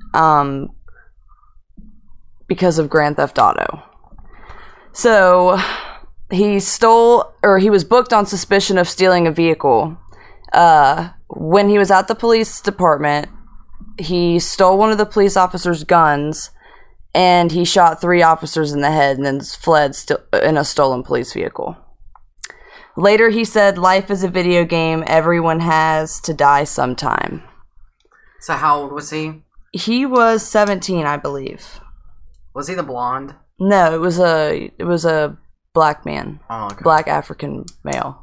because of Grand Theft Auto. So he was booked on suspicion of stealing a vehicle. When he was at the police department, he stole one of the police officers' guns, and he shot 3 officers in the head and then fled in a stolen police vehicle. Later, he said, "Life is a video game. Everyone has to die sometime." So how old was he? He was 17, I believe. Was he the blonde? No, it was a black man. Oh, okay. Black African male.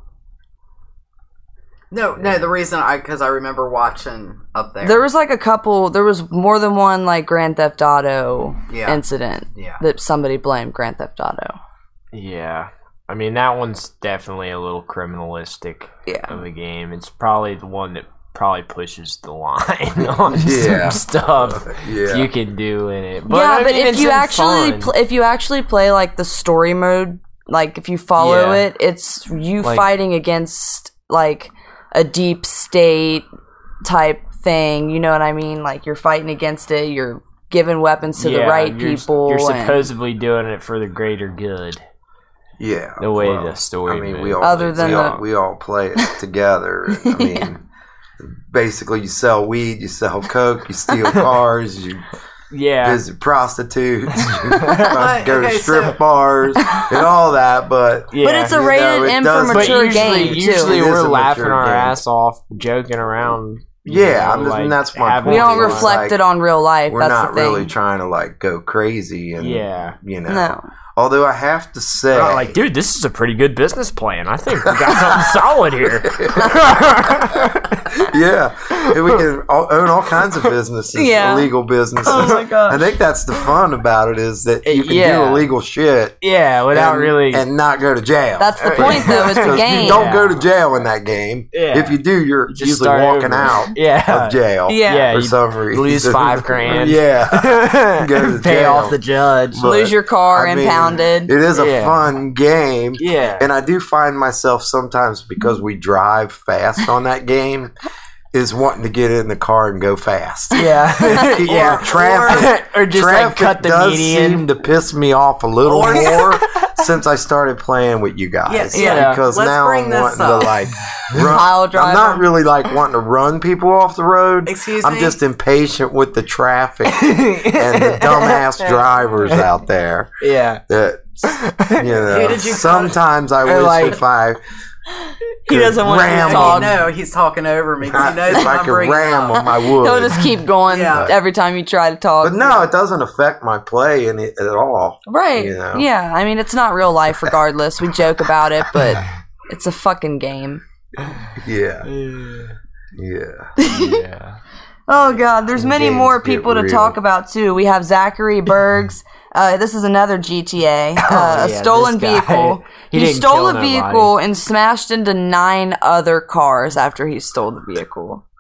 No, the reason because I remember watching up there. There was there was more than one like Grand Theft Auto incident that somebody blamed Grand Theft Auto. Yeah. I mean, that one's definitely a little criminalistic of a game. It's probably the one that probably pushes the line on some stuff you can do in it. But, yeah, but if you actually play like the story mode, like if you follow it, it's you fighting against like a deep state type thing. You know what I mean? Like you're fighting against it. You're giving weapons to the right people. You're supposedly doing it for the greater good. Yeah, the way the story. I mean, moves. we all play it together. I mean, basically, you sell weed, you sell coke, you steal cars, you visit prostitutes, you go to strip bars, and all that. But it's a rated M for mature game too. Usually, we're laughing our ass off, joking around. And that's my point. We don't reflect it on real life. We're that's not the thing. really trying to like go crazy and you know. No. Although I have to say, like, dude, this is a pretty good business plan. I think we got something solid here. And we can own all kinds of businesses, illegal businesses. Oh my gosh. I think that's the fun about it is that you can do illegal shit. Yeah, without and not go to jail. That's the point, though. It's a game. You don't go to jail in that game. Yeah. If you do, you're usually walking out of jail. For some reason. Lose $5,000. Go to pay jail. off the judge. Lose your car, impounded. It is a fun game. Yeah. And I do find myself sometimes, because we drive fast on that game, is wanting to get in the car and go fast. Yeah. Traffic. Or just traffic cut the does median. seem to piss me off a little more since I started playing with you guys. Because now I'm wanting to like run. I'm not really like wanting to run people off the road. Excuse I'm me? just impatient with the traffic and the dumbass drivers out there. Yeah. That, you know, sometimes I wish if I he doesn't want to talk. No, he's talking over me because he knows if I could ram him, I would. He'll just keep going every time you try to talk. But no, it doesn't affect my play at all. Right. You know? Yeah. I mean, it's not real life regardless. We joke about it, but it's a fucking game. Yeah. Oh, God. There's many more people to talk about, too. We have Zachary Bergs. This is another GTA. A stolen vehicle. He stole a vehicle and smashed into 9 other cars after he stole the vehicle.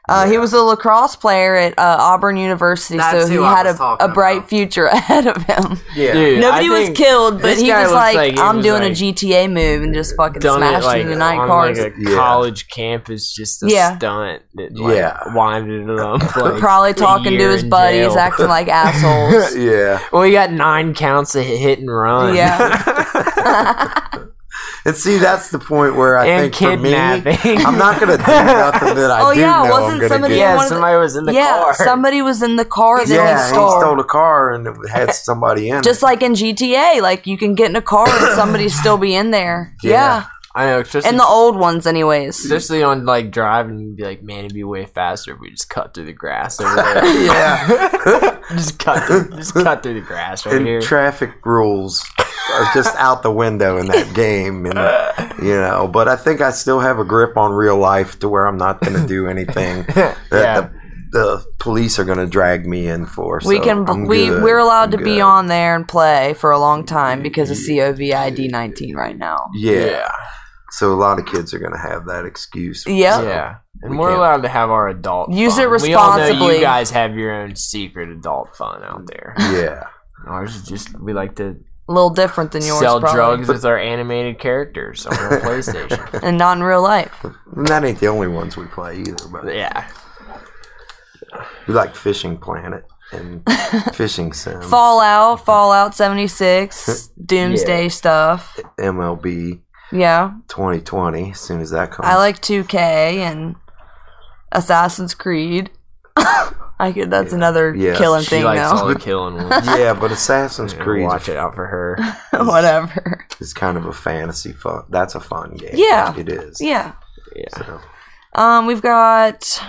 He was a lacrosse player at Auburn University, That's so he who I had was a talking bright about. future ahead of him. Yeah. Dude, Nobody I was think killed, but this he guy was looks like, he I'm was, doing like, a GTA move and just fucking done it smashed like into 9 on cars. like a college campus, just a stunt that winded up. Like, Probably talking to his buddies, acting like assholes. Yeah. Well, he got 9 counts of hit and run. Yeah. And see, that's the point where I And think for me, kidnapping. I'm not going to do nothing that I do know wasn't I'm going somebody to Yeah, one of the- somebody was in the car. somebody was in the car that Yeah, he he stole a car and it had somebody in Just it. like in GTA, like you can get in a car and somebody still be in there. Yeah. I know, especially, And the old ones anyways. especially on like driving, you'd be like, man, it'd be way faster if we just cut through the grass over there. Yeah. just cut through the grass right And here. traffic rules are just out the window in that game. And, but I think I still have a grip on real life to where I'm not going to do anything that the police are going to drag me in for. So We're allowed to be on there and play for a long time because of COVID 19 right now. Yeah. So a lot of kids are going to have that excuse. Yep. Yeah. And We we're can't- allowed to have our adult Use fun. it We all know responsibly. you guys have your own secret adult fun out there. Yeah. Ours is just, we like to A little different than yours, sell probably. drugs with our animated characters on our PlayStation. And not in real life. And that ain't the only ones we play either. But Yeah. we like Fishing Planet and Fishing Sim, Fallout 76, Doomsday stuff. MLB Yeah. 2020. As soon as that comes, I like 2K and Assassin's Creed. That's another Yes, killing She thing likes now. all the killing ones. Yeah, but Assassin's Creed Watch it out for her. Whatever. is kind of a fantasy fun. That's a fun game. Yeah. it is. Yeah. Yeah. So, We've got.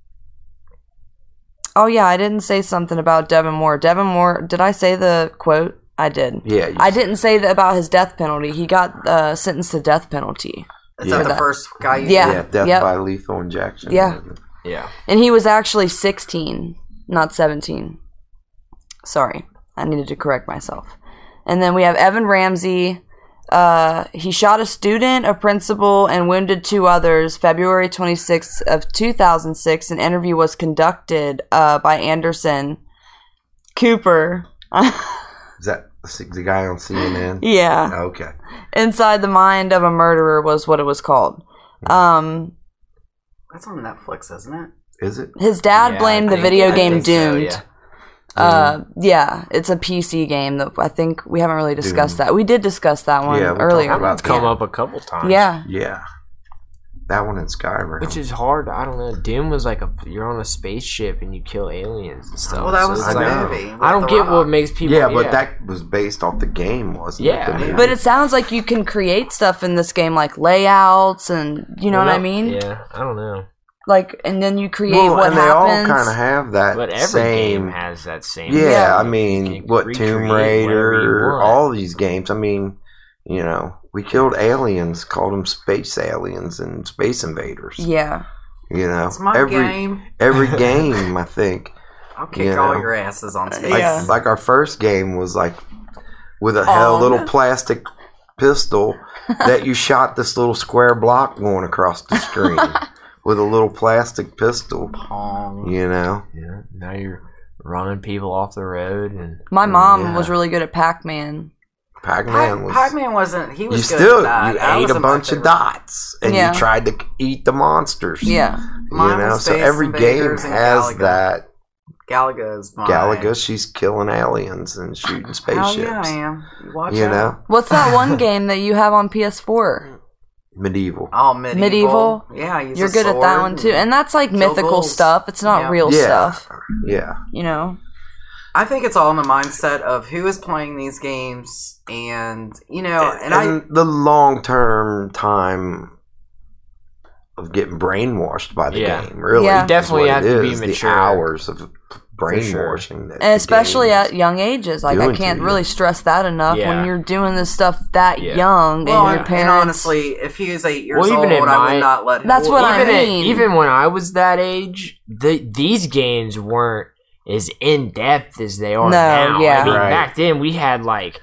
Oh yeah, I didn't say something about Devin Moore. Devin Moore, did I say the quote? I did. yeah, I didn't say that about his death penalty. He got sentenced to death penalty. Is that the that. first guy you Yeah. Yeah, death Yep. by lethal injection. Yeah. Yeah. And he was actually 16, not 17. Sorry, I needed to correct myself. And then we have Evan Ramsey. He shot a student, a principal, and wounded 2 others February 26th of 2006. An interview was conducted by Anderson Cooper. Is that the guy on CNN? Yeah. Okay. Inside the Mind of a Murderer was what it was called. That's on Netflix, isn't it? Is it? His dad Yeah, blamed I the think- video I game think so, Doomed. yeah. Yeah, it's a PC game that I think we haven't really discussed that. We did discuss that one Yeah, we earlier. talked about It's come up a couple times. Yeah. Yeah. That one in Skyrim. Which is hard. I don't know. Doom was like you're on a spaceship and you kill aliens and stuff. Well, that was it's the like- movie. with I don't The get Rock. what makes people. yeah, but that was based off the game, wasn't Yeah. it? The movie? But it sounds like you can create stuff in this game, like layouts, and you know what I mean. Yeah, I don't know. Like, and then you create well, what and they happens. all kind of have that But every same. game has that same. Yeah, Yeah. I You mean, can what recreate Tomb whatever you Raider, want. all these games. I mean, we killed aliens, called them space aliens and space invaders. Yeah. It's my game. Every game, I think. I'll kick you all know. your asses on space. Like, Yeah. like our first game was like with a little plastic pistol that you shot this little square block going across the screen with a little plastic pistol. Pong. Yeah. Now you're running people off the road and My mom Yeah. was really good at Pac-Man. Pac-Man was. Pac-Man wasn't. He You was good still at that. you That ate a wasn't my bunch of favorite. dots and Yeah. you tried to eat the monsters. Yeah. Mine was So Space every game Invaders and has Galaga. that. Galaga is mine. Galaga, she's killing aliens and shooting Hell spaceships. yeah, I am. Watch You out. know, What's that one game that you have on PS4? medieval. Oh, medieval. Medieval? Yeah, I use You're a good at that sword one too. and- And that's like kill mythical ghouls. stuff. It's not Yeah. real Yeah, stuff, yeah. you know? I think it's all in the mindset of who is playing these games, and And the long-term time of getting brainwashed by the Yeah. game, really. Yeah. is Definitely what have it to be is, mature. The hours of brainwashing. That And the especially game at is young ages. Like, I doing to can't you. really stress that enough Yeah. when you're doing this stuff that Yeah. young well, and your parents. and honestly, if he was 8 years Well, even old, at I my- would not let him. That's what I even mean. even when I was that age, these games weren't as in depth as they are No, now. yeah. I mean, Right. back then we had like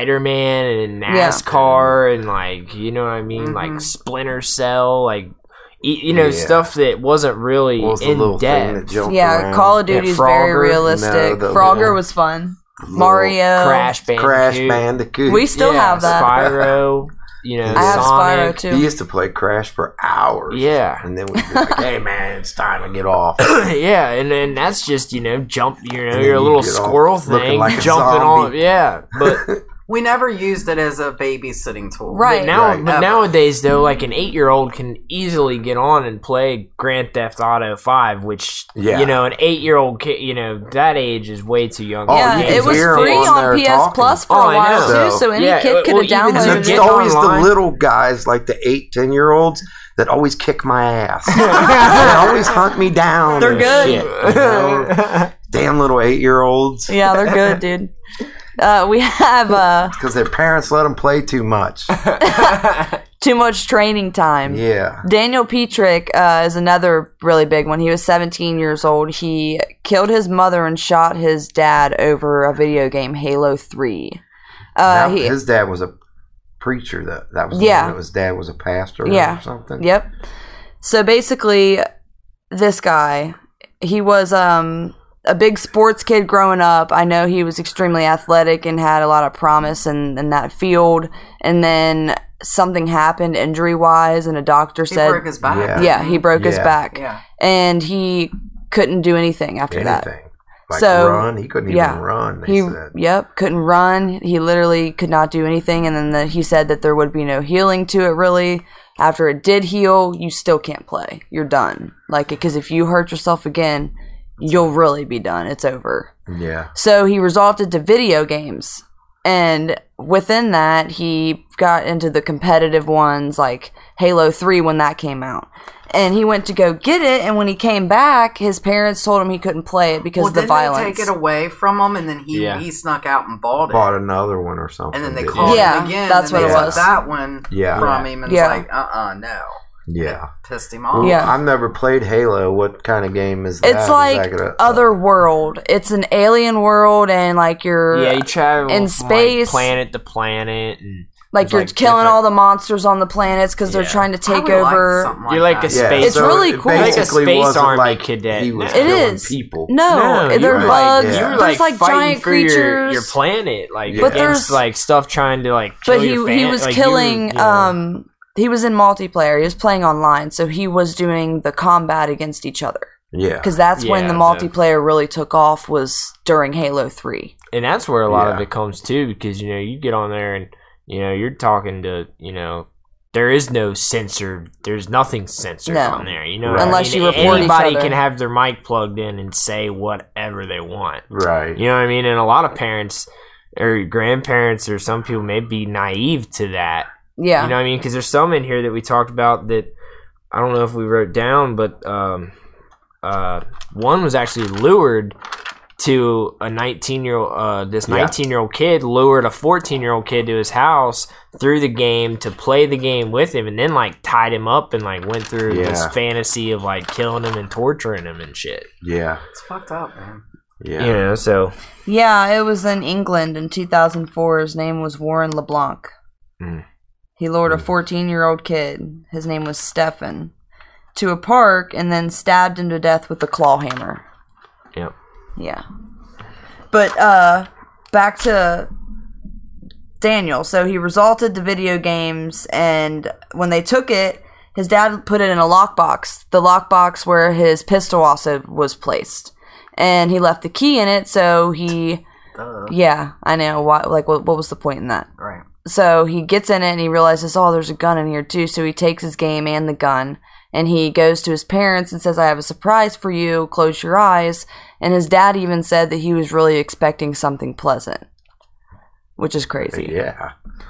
Spider-Man and NASCAR and like you know what I mean, like Splinter Cell, like stuff that wasn't really in depth. Yeah, Call of Duty is very realistic. Frogger was fun. Mario, Crash Bandicoot. We still have that. Spyro. I have Sonic. Spyro too. He used to play Crash for hours. Yeah. And then we'd be like, hey man, it's time to get off. Yeah, and then that's just, jump, you're a little squirrel thing, like jumping on. Yeah, but we never used it as a babysitting tool. Right. But nowadays, though, like an 8-year-old can easily get on and play Grand Theft Auto 5, which, an 8-year-old kid, that age is way too young. Yeah, it was free on PS Plus for a while, too, so any kid could have downloaded it. It's always the little guys, like the 8, 10-year-olds, that always kick my ass. They always hunt me down. They're good. Shit, Damn little 8-year-olds. Yeah, they're good, dude. We have because their parents let them play too much. Too much training time. Yeah. Daniel Petrick is another really big one. He was 17 years old. He killed his mother and shot his dad over a video game, Halo 3. His dad was a preacher. That was his dad was a pastor or something. Yep. So basically, this guy, he was a big sports kid growing up. I know he was extremely athletic and had a lot of promise in that field. And then something happened injury-wise, and a doctor said... He broke his back. Yeah, he broke his back. Yeah. And he couldn't do anything after that. Like run. He couldn't even run, they said. Yep, couldn't run. He literally could not do anything. And then he said that there would be no healing to it, really. After it did heal, you still can't play. You're done. Because if you hurt yourself again... you'll really be done. It's over. Yeah. So he resorted to video games. And within that, he got into the competitive ones, like Halo 3 when that came out. And he went to go get it, and when he came back, his parents told him he couldn't play it because of the violence. Didn't they take it away from him, and then he snuck out and bought it? Bought another one or something. And then they called him again. That's what it was. That one from him, and it's like, no. Yeah. Pissed him off. Yeah. I've never played Halo. What kind of game is that? It's like Otherworld. It's an alien world, and you're you travel in space, from, planet to planet, and you're killing all the monsters on the planets because they're trying to take over. You're like a space. It's really cool. Like a space army cadet. He was killing people. No, they're bugs. You were there's fighting giant creatures. For your planet, but against stuff trying to kill your he was killing. He was in multiplayer. He was playing online, so he was doing the combat against each other. Yeah. Because that's when the multiplayer really took off, was during Halo 3. And that's where a lot of it comes too, because, you get on there and, you're talking to, there is no censored, there's nothing censored on there, Unless you report anybody each other. can have their mic plugged in and say whatever they want. Right. You know what I mean? And a lot of parents or grandparents or some people may be naive to that. Yeah. You know what I mean? Because there's some in here that we talked about that I don't know if we wrote down, but one was actually lured to a 19-year-old. This 19-year-old kid lured a 14-year-old kid to his house through the game to play the game with him, and then tied him up and went through this fantasy of killing him and torturing him and shit. Yeah. It's fucked up, man. Yeah. So. Yeah, it was in England in 2004. His name was Warren LeBlanc. He lured a 14-year-old kid, his name was Stefan, to a park and then stabbed him to death with a claw hammer. Yep. Yeah. But back to Daniel. So he resorted to video games, and when they took it, his dad put it in a lockbox, the lockbox where his pistol also was placed. And he left the key in it, so he... Yeah, I know. What was the point in that? Right. So he gets in it and he realizes, there's a gun in here too. So he takes his game and the gun and he goes to his parents and says, I have a surprise for you. Close your eyes. And his dad even said that he was really expecting something pleasant, which is crazy. Yeah.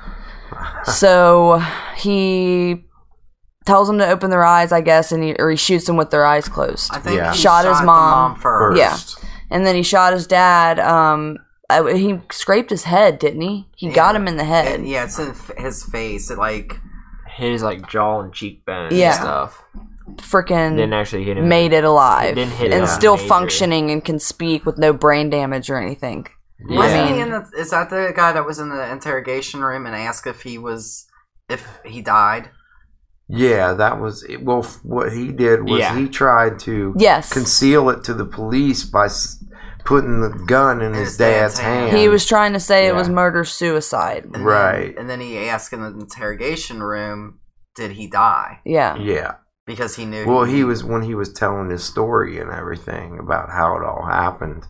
So he tells them to open their eyes, I guess, and he shoots them with their eyes closed. I think he shot his mom first. Yeah. And then he shot his dad. He scraped his head, didn't he? He got him in the head. It's in his face. It his jaw and cheekbone Yeah. and stuff. Freaking Didn't actually hit him. made it alive. It didn't hit and him still major. functioning and can speak with no brain damage or anything. Yeah. Wasn't he is that the guy that was in the interrogation room and asked if he died? Yeah, that was it. Well, what he did was he tried to conceal it to the police by putting the gun in his dad's hand. He was trying to say it was murder-suicide. Right. And then he asked in the interrogation room, did he die? Yeah. Yeah. Because he knew. Well, he was when he was telling his story and everything about how it all happened.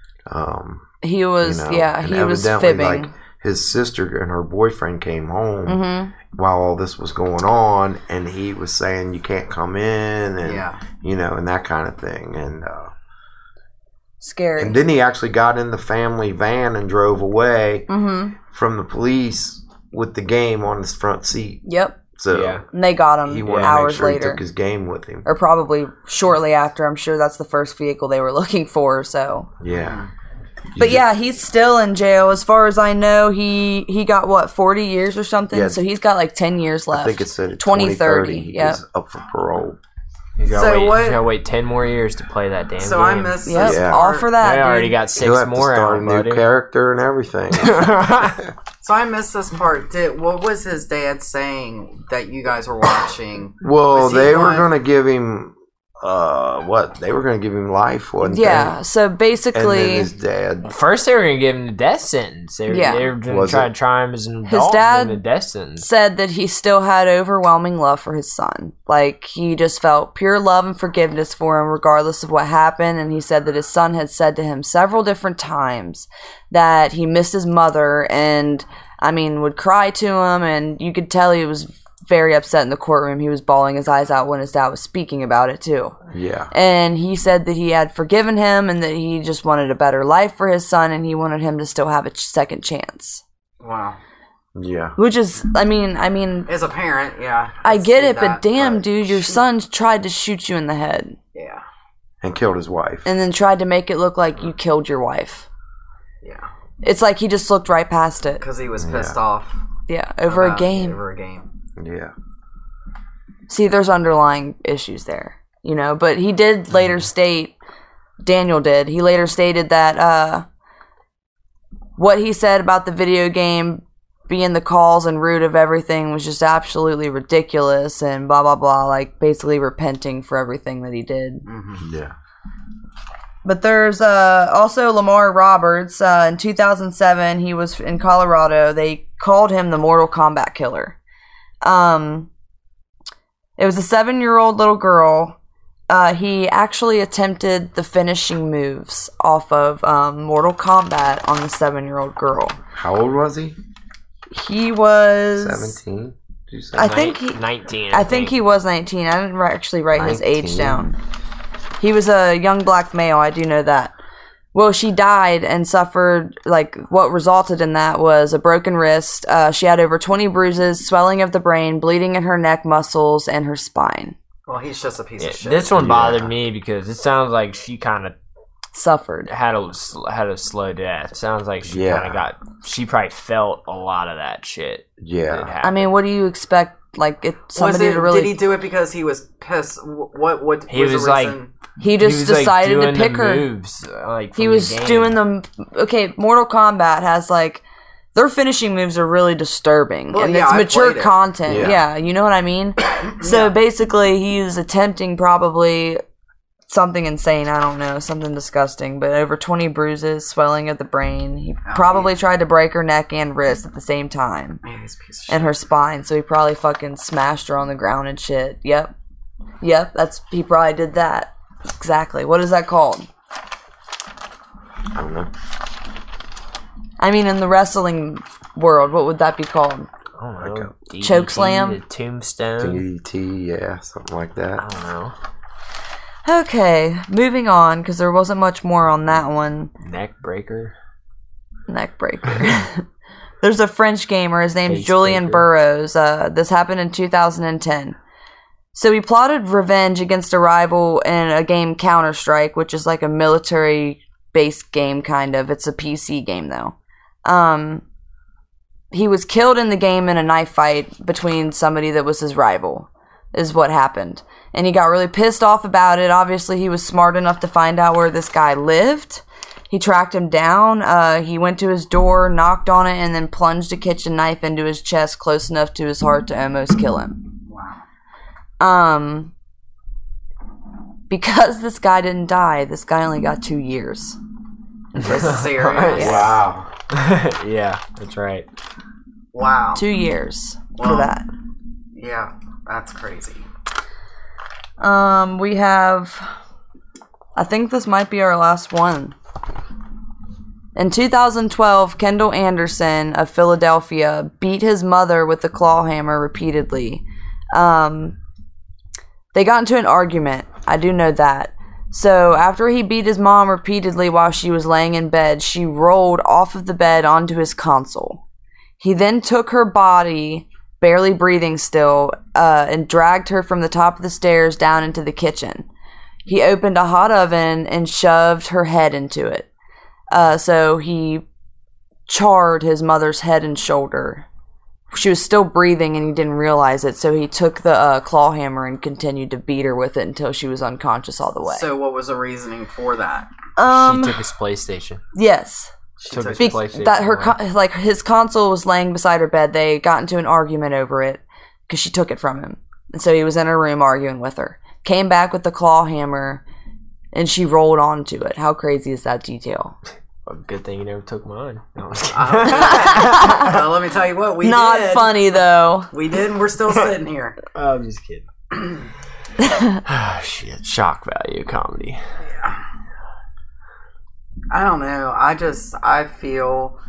He was, he was fibbing. Like, his sister and her boyfriend came home while all this was going on, and he was saying you can't come in, and and that kind of thing, and scary. And then he actually got in the family van and drove away from the police with the game on his front seat. Yep. So and they got him he wanted hours to make sure later. He took his game with him, or probably shortly after. I'm sure that's the first vehicle they were looking for. So yeah. But he's still in jail. As far as I know, he got 40 years or something. Yeah. So he's got like 10 years left. I think it said 2030. He's up for parole. You gotta wait 10 more years to play that damn game. I miss this. Yeah, all for that. They already got 6 You'll have more to start out, a buddy. new character and everything. So I missed this part. What was his dad saying that you guys were watching? Well, they were going to give him they were going to give him life, wasn't they? Yeah, so basically, and then his dad. First, they were going to give him the death sentence. They were going to try to try him as an adult. His dad the death sentence. said that he still had overwhelming love for his son. Like, he just felt pure love and forgiveness for him, regardless of what happened. And he said that his son had said to him several different times that he missed his mother, and would cry to him, and you could tell he was very upset in the courtroom. He was bawling his eyes out when his dad was speaking about it too. Yeah. And he said that he had forgiven him and that he just wanted a better life for his son, and he wanted him to still have a second chance. Wow. Yeah. Which is, I mean, as a parent, I get it, but damn, dude, your son tried to shoot you in the head. Yeah. And killed his wife. And then tried to make it look like you killed your wife. Yeah. It's like he just looked right past it. Because he was pissed off. Yeah, over a game. Yeah. See, there's underlying issues there, but he did later state, Daniel did, he later stated that what he said about the video game being the cause and root of everything was just absolutely ridiculous and blah, blah, blah, like basically repenting for everything that he did. Mm-hmm. Yeah. But there's also Lamar Roberts. In 2007, he was in Colorado. They called him the Mortal Kombat Killer. It was a 7-year-old little girl. He actually attempted the finishing moves off of Mortal Kombat on the 7-year-old girl. How old was he? He was 17. Did you say? I think 19. I think he was 19. I didn't actually write his age down. He was a young black male. I do know that. Well, she died and suffered, what resulted in that was a broken wrist. She had over 20 bruises, swelling of the brain, bleeding in her neck muscles, and her spine. Well, he's just a piece of shit. This one bothered me because it sounds like she kind of suffered. Had a slow death. Sounds like she kind of she probably felt a lot of that shit. Yeah. What do you expect? Did he do it because he was pissed? What he was the reason? He just decided to pick her. Moves, he was doing them. Okay, Mortal Kombat has their finishing moves are really disturbing, and it's mature content. Yeah, you know what I mean. So basically, he's attempting probably something insane. I don't know, something disgusting. But over 20 bruises, swelling of the brain. He probably tried to break her neck and wrist at the same time, and her spine. So he probably fucking smashed her on the ground and shit. Yep. He probably did that. Exactly. What is that called? I don't know. In the wrestling world, what would that be called? I don't know. DDT, choke slam? Tombstone? DDT, yeah, something like that. I don't know. Okay, moving on, because there wasn't much more on that one. Neck breaker. There's a French gamer. His name's Julian Burroughs. This happened in 2010. So he plotted revenge against a rival in a game Counter-Strike, which is like a military-based game, kind of. It's a PC game, though. He was killed in the game in a knife fight between somebody that was his rival, is what happened. And he got really pissed off about it. Obviously, he was smart enough to find out where this guy lived. He tracked him down. He went to his door, knocked on it, and then plunged a kitchen knife into his chest close enough to his heart to almost kill him. Because this guy didn't die, this guy only got 2 years. This is serious. Wow. Yeah, that's right. Wow. 2 years for that. Yeah, that's crazy. We have, I think this might be our last one. In 2012, Kendall Anderson of Philadelphia beat his mother with the claw hammer repeatedly. They got into an argument. I do know that. So after he beat his mom repeatedly while she was laying in bed, she rolled off of the bed onto his console. He then took her body, barely breathing still, and dragged her from the top of the stairs down into the kitchen. He opened a hot oven and shoved her head into it. So he charred his mother's head and shoulder. She was still breathing and he didn't realize it, so he took the claw hammer and continued to beat her with it until she was unconscious all the way. So what was the reasoning for that? She took his PlayStation. Yes. Took his Be- PlayStation that her away. his console was laying beside her bed. They got into an argument over it because she took it from him, and so he was in her room arguing with her. Came back with the claw hammer, and she rolled onto it. How crazy is that detail? Good thing you never took mine. No, Well, let me tell you what, we Not did. funny though. We did, and we're still sitting here. I'm just kidding. Shit, shock value comedy. I don't know. I feel,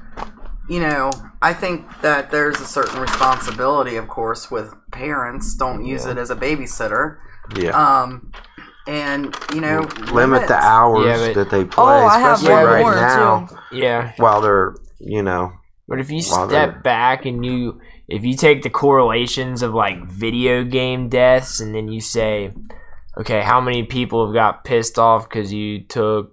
I think that there's a certain responsibility, of course, with parents. Don't use it as a babysitter. Yeah. And, limit the hours that they play, I have especially one right more, now. too. Yeah. While they're, But if you While they're- step back and if you take the correlations of like video game deaths and then you say, okay, how many people have got pissed off because you took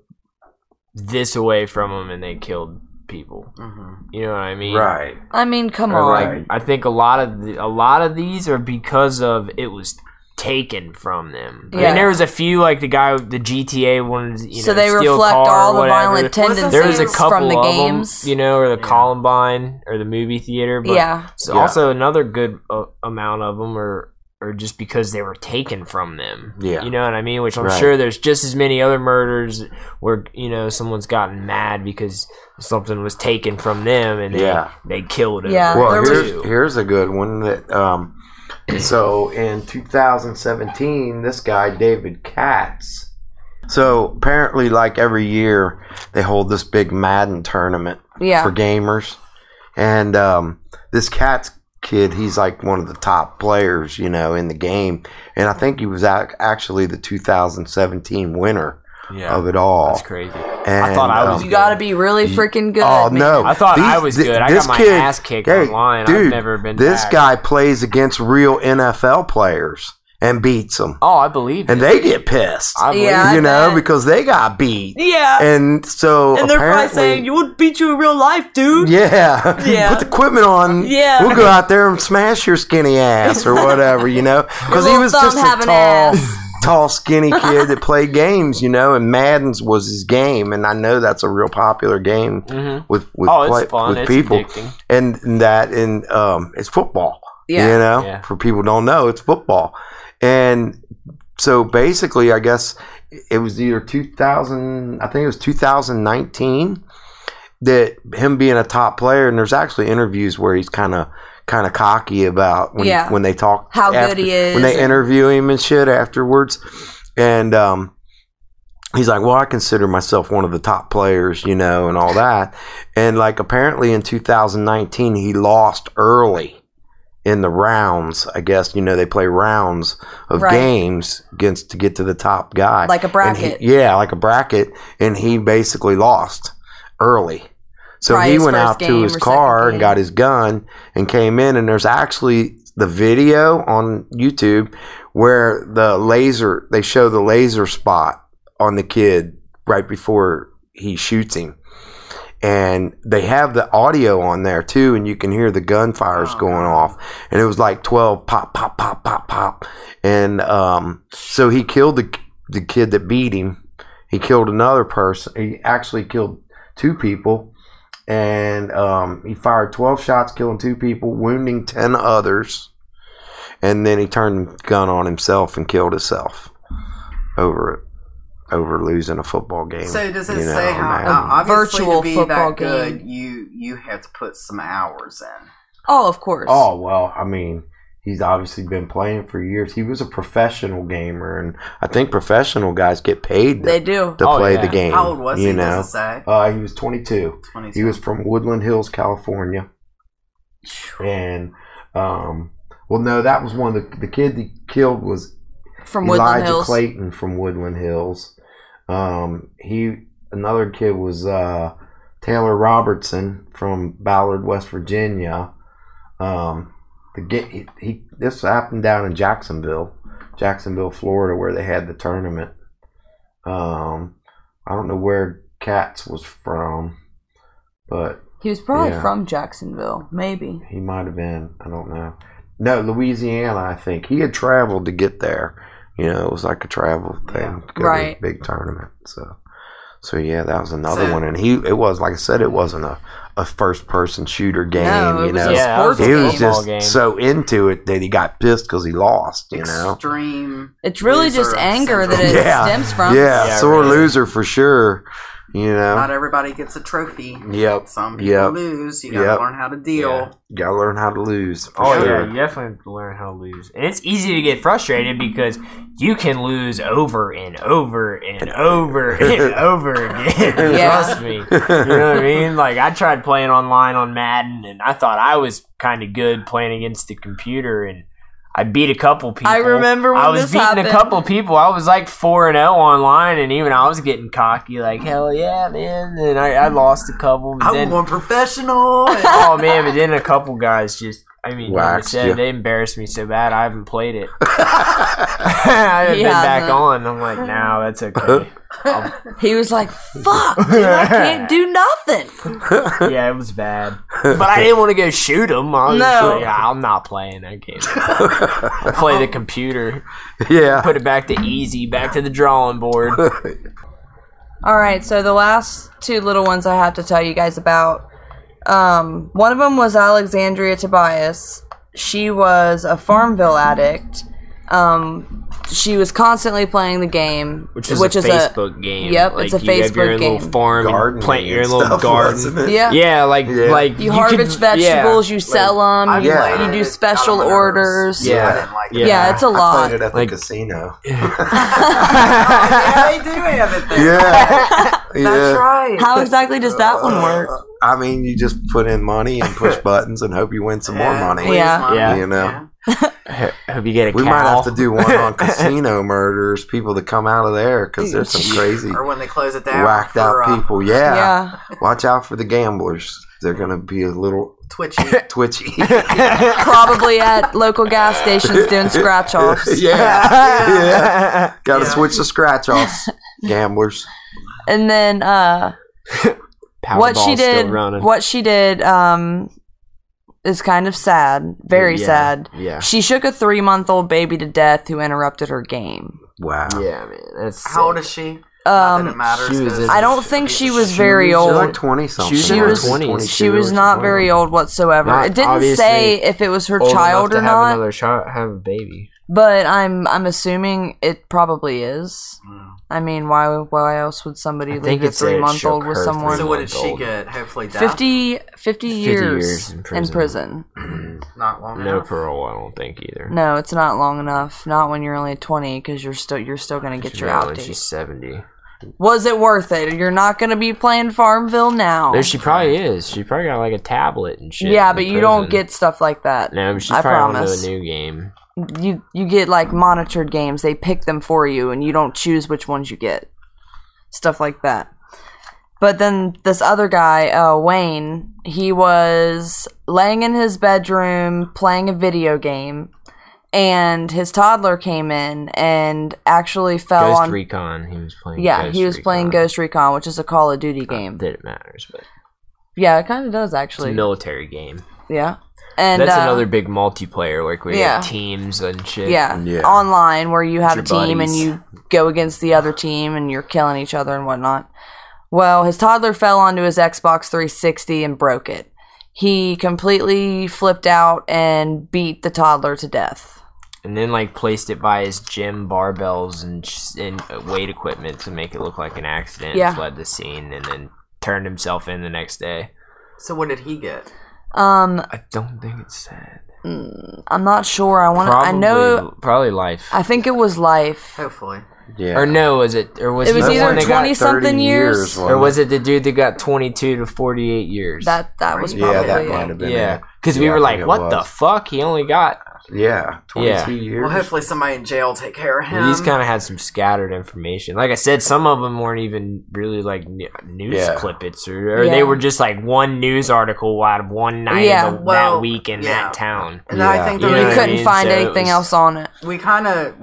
this away from them and they killed people? You know what I mean? right. I mean, come Or, on. like, I think a lot of these are because of it was taken from them. I Yeah. mean, there was a few like the guy with the GTA wanted to, So they steal a reflect car all or the whatever. violent tendencies There was a couple from the of games. them, or the Columbine or the movie theater. But Yeah. So also another good amount of them are just because they were taken from them. Yeah. You know what I mean? Which I'm Right. sure there's just as many other murders where, someone's gotten mad because something was taken from them and they killed it. Yeah. Well, There here's a good one that. So in 2017, this guy David Katz. So apparently, like every year, they hold this big Madden tournament for gamers, and this Katz kid, he's like one of the top players, in the game, and I think he was actually the 2017 winner of it all. That's crazy. And, I thought I was You gotta be really freaking good. Oh man. no! I thought I was good. I got my ass kicked online. Dude, I've never been This back. guy plays against real NFL players and beats them, Oh, I believe and it. they get pissed. I believe Yeah, it. I bet. Because they got beat. Yeah. And so And they're probably apparently, saying, you would beat you in real life, dude. yeah, Yeah. put the equipment on. Yeah. We'll go out there and smash your skinny ass or whatever, because he little was thumb just having a ass. tall, skinny kid that played games, and Madden's was his game, and I know that's a real popular game with it's fun. with It's people, addicting. and it's football. Yeah. For people who don't know, it's football, and so basically, I guess it was either 2000, I think it was 2019, that him being a top player, and there's actually interviews where he's kind of cocky about when they talk How good he is when they and- interview him and shit afterwards, and he's like, well, I consider myself one of the top players, and all that, and like apparently in 2019 he lost early in the rounds. I guess they play rounds of games to get to the top guy, Like a bracket. like a bracket, and he basically lost early. So Probably he his went first out to game his or car second and game. got his gun and came in, and there's actually the video on YouTube where they show the laser spot on the kid right before he shoots him. And they have the audio on there too, and you can hear the gunfires going off. And it was like 12 pop, pop, pop, pop, pop. And so he killed the kid that beat him. He killed another person. He actually killed 2 people. And he fired 12 shots, killing 2 people, wounding 10 others. and then he turned the gun on himself and killed himself over it. Over losing a football game. So does it say how obviously virtual to be football that good, game? you have to put some hours in. Oh, of course. Oh, well, I mean, he's obviously been playing for years. He was a professional gamer, and I think professional guys get paid They do. to play the game. How old was he? You know? Does it say? He was 22. He was from Woodland Hills, California. And, well, no, that was one of the kid he killed was From Woodland Elijah Hills. Clayton from Woodland Hills. Another kid was Taylor Robertson from Ballard, West Virginia. This happened down in Jacksonville, Florida, where they had the tournament. I don't know where Katz was from, but He was probably from Jacksonville, maybe. he might have been. I don't know. No, Louisiana, I think. He had traveled to get there. You know, it was like a travel thing. To go to a big tournament. So yeah, that was another one. And it was, like I said, it wasn't a first-person shooter game. No, it you was know, a sports he was game. just so into it that he got pissed because he lost. You know, Extreme. It's really just loser anger that syndrome. it stems from. Yeah, sore loser for sure. You know, Not everybody gets a trophy. Yep. Some people lose. You gotta learn how to deal. Yeah. You gotta learn how to lose. For Oh sure. yeah, you definitely have to learn how to lose. And it's easy to get frustrated because you can lose over and over and over and over again. Yeah. Trust me. You know what I mean? Like, I tried playing online on Madden, and I thought I was kind of good playing against the computer, and I beat a couple people. I remember when I was this beating happened. a couple people. I was like 4-0 online, and even I was getting cocky, like, hell yeah, man. And I lost a couple. But I'm going professional. oh man, but then a couple guys just, I mean, like I Waxed said, you. they embarrassed me so bad I haven't played it. I haven't been back hasn't. on. I'm like, no, that's okay. He was like, fuck, dude, I can't do nothing. Yeah, it was bad. But I didn't want to go shoot him. I was just No. like, "Ah, I'm not playing that game. I play the computer. Yeah. Put it back to easy, back to the drawing board. All right, so the last two little ones I have to tell you guys about. One of them was Alexandria Tobias. She was a Farmville addict. She was constantly playing the game, Which is a Facebook game. Yep, like, it's a you have your Facebook own game. little farm, Garden and plant your and own little stuff, garden. wasn't it? Yeah. Yeah, like You could- harvest vegetables, you sell them, I've you played do it. special Got on my nerves. orders. Yeah. I didn't like it. Yeah, it's a I lot. played it at the Like- casino. Yeah, they do have it there. Yeah. That's right. How exactly does that one work? I mean, you just put in money and push buttons and hope you win some more money. please, Yeah. money. Yeah. You know, Hope you get a we cow. might have to do one on casino murders, people that come out of there, because there's some crazy, Or when they close it down. whacked out for, people. Yeah. Yeah. Watch out for the gamblers. They're going to be a little Twitchy. twitchy. Probably at local gas stations doing scratch offs. yeah. Got to switch the scratch offs, gamblers. And then what she Powerball's still did running. is kind of sad, very Yeah, sad. yeah. She shook a 3-month-old baby to death who interrupted her game. Wow. Yeah, man. That's How old sick. is she? Not that it matters. she was 'cause in- I don't think she was very She's old. like 20 something. She She in her was 20s. she was not very old whatsoever. Not It didn't obviously say if it was her Old child enough or to have not, another child, have a baby. but I'm assuming it probably is. I mean, why else would somebody I leave think a it said it 3-month-old shook with her someone? So what did she month-old. get? Hopefully death. 50 years in in prison. prison. Not long No enough. parole, I don't think either. No, it's not long enough. Not when you're only 20, because you're still gonna get your No, out when date. she's 70. Was it worth it? You're not gonna be playing Farmville now. No, she probably is. She probably got like a tablet and shit. Yeah, in but you don't prison. get stuff like that. No, but she's I probably promise. onto a new game. You get like monitored games. They pick them for you, and you don't choose which ones you get. Stuff like that. But then this other guy, Wayne, he was laying in his bedroom playing a video game, and his toddler came in and actually fell Ghost on. Recon, he was playing. Yeah, Ghost he was playing Recon. Ghost Recon, which is a Call of Duty game. Not that it matters, but Yeah, it kind of does it's actually. a military game. Yeah, and That's uh, another big multiplayer, like where you yeah. have teams and shit. Yeah, Yeah. online where you have a With your team buddies. and you go against the other team and you're killing each other and whatnot. Well, his toddler fell onto his Xbox 360 and broke it. he completely flipped out and beat the toddler to death. And then, like, placed it by his gym barbells and weight equipment to make it look like an accident. Yeah. Fled the scene and then turned himself in the next day. So what did he get? I don't think it's sad. I'm not sure. I know. Probably life. I think it was life. Hopefully. Yeah. Or no, was it? Or was It was he the one either that got 20-something years. or was it the dude that got 22 to 48 years? That was Yeah, probably that it. might have been yeah, it. because we Yeah, were I like, think it "What the was. fuck? He only got." Yeah, 22 Yeah. years. Well, hopefully somebody in jail will take care of him. These kind of had some scattered information. Like I said, some of them weren't even really like news Yeah. clippets, or Yeah. they were just like one news article out of one night Yeah. of Well, that week in yeah. that town. And then I Yeah. think You there know We what I couldn't mean? find So it anything was- else on it. we kind of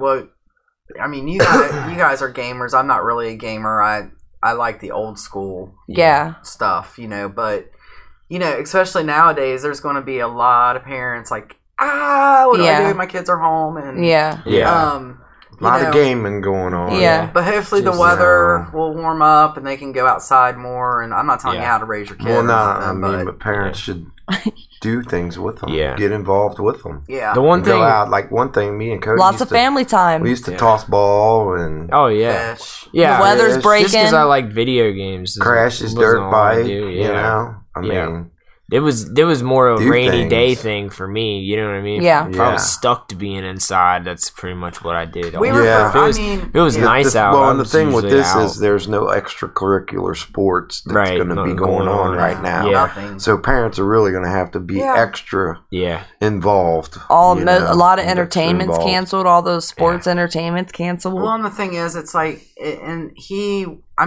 I mean, you guys are gamers. I'm not really a gamer. I like the old school Yeah. stuff, but especially nowadays, there's going to be a lot of parents like, what do I do Yeah. if my kids are home? And Yeah. Yeah. A lot of gaming going on. Yeah. But hopefully the Just, weather will warm up and they can go outside more. And I'm not telling you Yeah. how to raise your kids. Well, no, or I nothing, mean, but parents should do things with them. Yeah. Get involved with them. yeah. The one Go thing, out. Like one thing, me and Cody Lots used of to- family time. We used to Yeah. toss ball and oh yeah, Fish. yeah. The weather's Just Just because breaking. I like video games, crash his wasn't dirt all I bike. do, You know, I Yeah. mean, It was more of a Do rainy things. day thing for me. You know what I mean? Yeah. If I Yeah. was stuck to being inside, that's pretty much what I did. We If were, Yeah. it was, if it was yeah. nice out. Well, I and the was thing with usually this out. is there's no extracurricular sports that's Right, going to be nothing going going on on. right now. Yeah. Nothing. So parents are really going to have to be Yeah. extra Yeah, involved. a lot of extra entertainments involved. canceled. All those sports entertainments canceled. Well, and the thing is, it's like, and he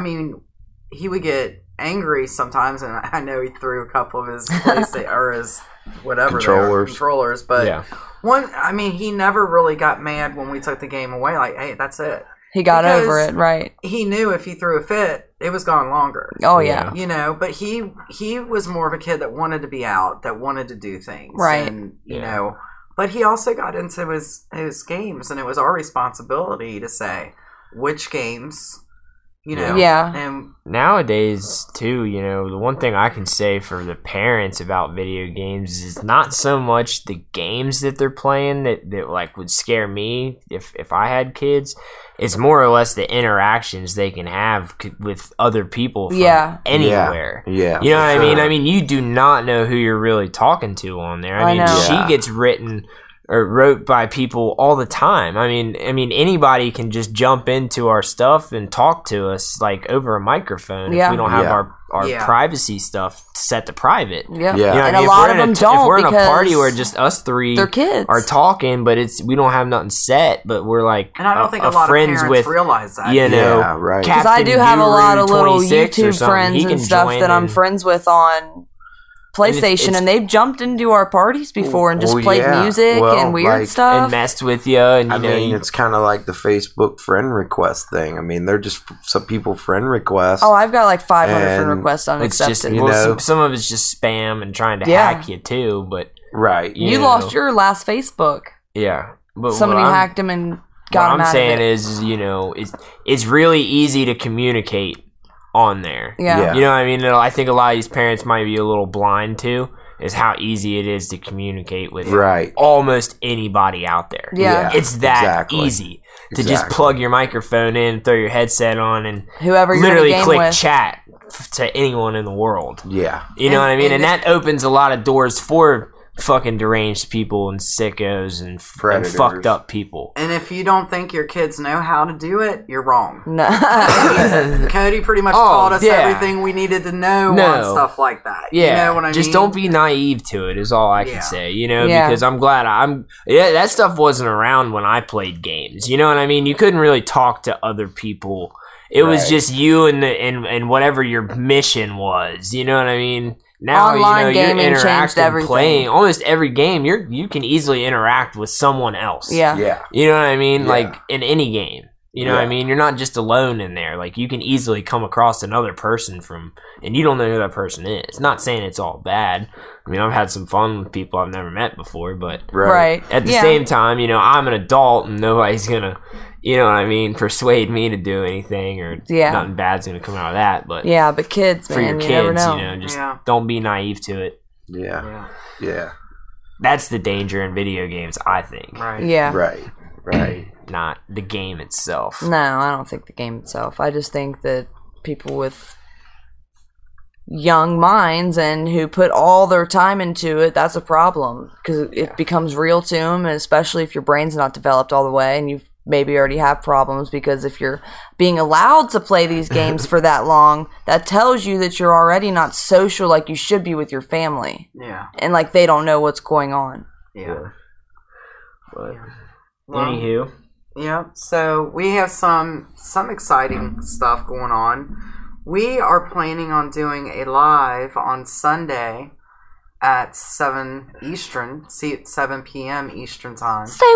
would get angry sometimes, and I know he threw a couple of his PlayStation or his whatever controllers, but yeah. he never really got mad when we took the game away. Like, hey, that's it. He got because over it, right? He knew if he threw a fit, it was gone longer. Oh yeah. But he was more of a kid that wanted to be out, that wanted to do things, Right. And but he also got into his games, and it was our responsibility to say which games, Yeah. and Nowadays, too, the one thing I can say for the parents about video games is not so much the games that they're playing that like would scare me if I had kids. It's more or less the interactions they can have with other people from anywhere. Yeah. You know what I mean? sure. I mean, you do not know who you're really talking to on there. I I mean, know. she Yeah. gets wrote by people all the time. I mean, anybody can just jump into our stuff and talk to us like over a microphone Yeah. if we don't have Yeah. our Yeah. privacy stuff set to private. Yeah. Yeah. You know what And I a mean? lot If of we're in them If don't we're in a party because where just us three they're kids. are talking, but we don't have nothing set, but we're like I don't think a lot of friends parents with realize that. you know, Yeah, right. Captain Because I do have a lot of Guru little 26 or YouTube something. friends He and can stuff join that I'm in. friends with on PlayStation, it's- and they've jumped into our parties before and just Well, played yeah. music Well, and weird like- stuff. and messed with you, and I mean, it's kind of like the Facebook friend request thing. I mean, they're just some people friend request. Oh, I've got like 500 friend And requests it's unaccepted. just you well, know. some of it's just spam and trying to Yeah. hack you too. But right. you know. lost your last Facebook. yeah. But Somebody what I'm- hacked him and got what him I'm out saying of it. is, it's really easy to communicate on there. Yeah. Yeah. You know what I mean? And I think a lot of these parents might be a little blind to is how easy it is to communicate with Right. almost anybody out there. Yeah. It's that Exactly. easy to just Exactly. plug your microphone in, throw your headset on, and Whoever you're literally in a game click with. chat to anyone in the world. Yeah. You know what I mean? And And that opens a lot of doors for fucking deranged people and sickos and Predators. fucked up people. And if you don't think your kids know how to do it, you're wrong. No. Cody pretty much Oh, taught us yeah. everything we needed to know No. on stuff like that. Yeah, You know what I just mean? don't be naive to it is all I can Yeah. say, you know, Yeah. because I'm glad that stuff wasn't around when I played games. You know what I mean? You couldn't really talk to other people. It was Right. just you and whatever your mission was. You know what I mean? Now Online you're gaming changed interacting, everything. playing almost every game. You can easily interact with someone else. yeah. Yeah. You know what I mean? Yeah. Like in any game. You know what I Yeah. mean? You're not just alone in there. Like you can easily come across another person and you don't know who that person is. Not saying it's all bad. I mean, I've had some fun with people I've never met before, but Right. at the Yeah. same time, I'm an adult and nobody's gonna, you know what I mean, persuade me to do anything or Yeah. nothing bad's gonna come out of that. But Yeah, but kids, for man, your you never kids, know. just Yeah. don't be naive to it. Yeah. That's the danger in video games, I think. Right. Yeah. Right. Not the game itself. No, I don't think the game itself. I just think that people with young minds and who put all their time into it, that's a problem because it becomes real to them, and especially if your brain's not developed all the way and you maybe already have problems, because if you're being allowed to play these games for that long, that tells you that you're already not social like you should be with your family. Yeah. And like they don't know what's going on. Yeah. But Well, anywho, yeah. So we have some exciting stuff going on. We are planning on doing a live on Sunday at 7 Eastern. See, at 7 p.m. Eastern time. Say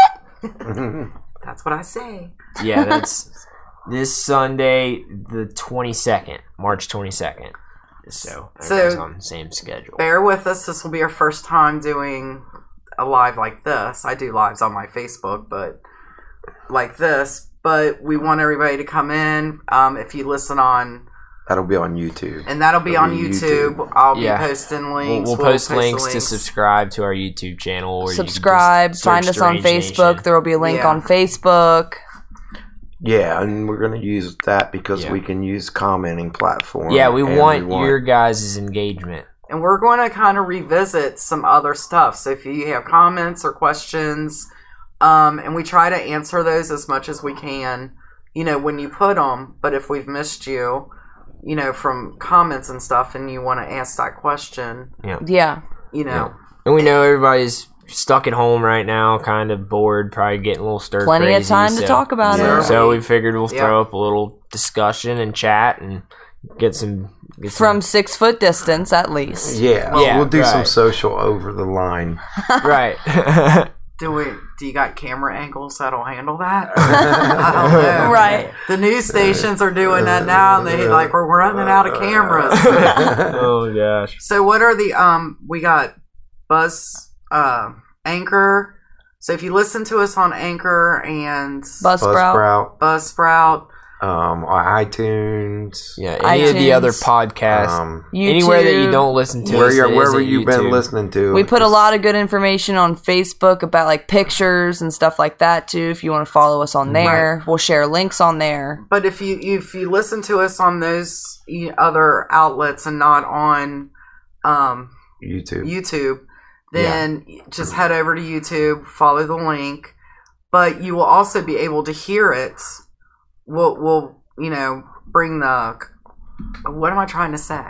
what? That's what I say. yeah, that's this Sunday, the 22nd, March 22nd. So everybody's on the same schedule. Bear with us. This will be our first time doing a live like this. I do lives on my Facebook, but like this. But we want everybody to come in. If you listen on... That'll be on YouTube. And that'll be on YouTube. I'll be posting links. We'll post links to subscribe to our YouTube channel. Or subscribe. Find us on Facebook. There will be a link on Facebook. Yeah, and we're going to use that because we can use commenting platform. Yeah, we want your guys' engagement. And we're going to kind of revisit some other stuff. So if you have comments or questions, and we try to answer those as much as we can, when you put them. But if we've missed you, from comments and stuff, and you want to ask that question, Yeah. And we know everybody's stuck at home right now, kind of bored, probably getting a little stir Plenty crazy. of time to talk about it. So we figured we'll throw up a little discussion and chat and get some... From 6 foot distance, at least. Yeah, we'll do some social over the line. Right. Do you got camera angles that'll handle that? I don't know. Right. The news stations are doing that now, and we're running out of cameras. Oh gosh. So what are the we got Buzz Anchor. So if you listen to us on Anchor and Buzzsprout, iTunes, any of the other podcasts, anywhere that you don't listen to, wherever you've been listening to. We put a lot of good information on Facebook about like pictures and stuff like that too. If you want to follow us on there, we'll share links on there. But if you listen to us on those other outlets and not on YouTube, then just head over to YouTube, follow the link. But you will also be able to hear it. We'll bring the... What am I trying to say?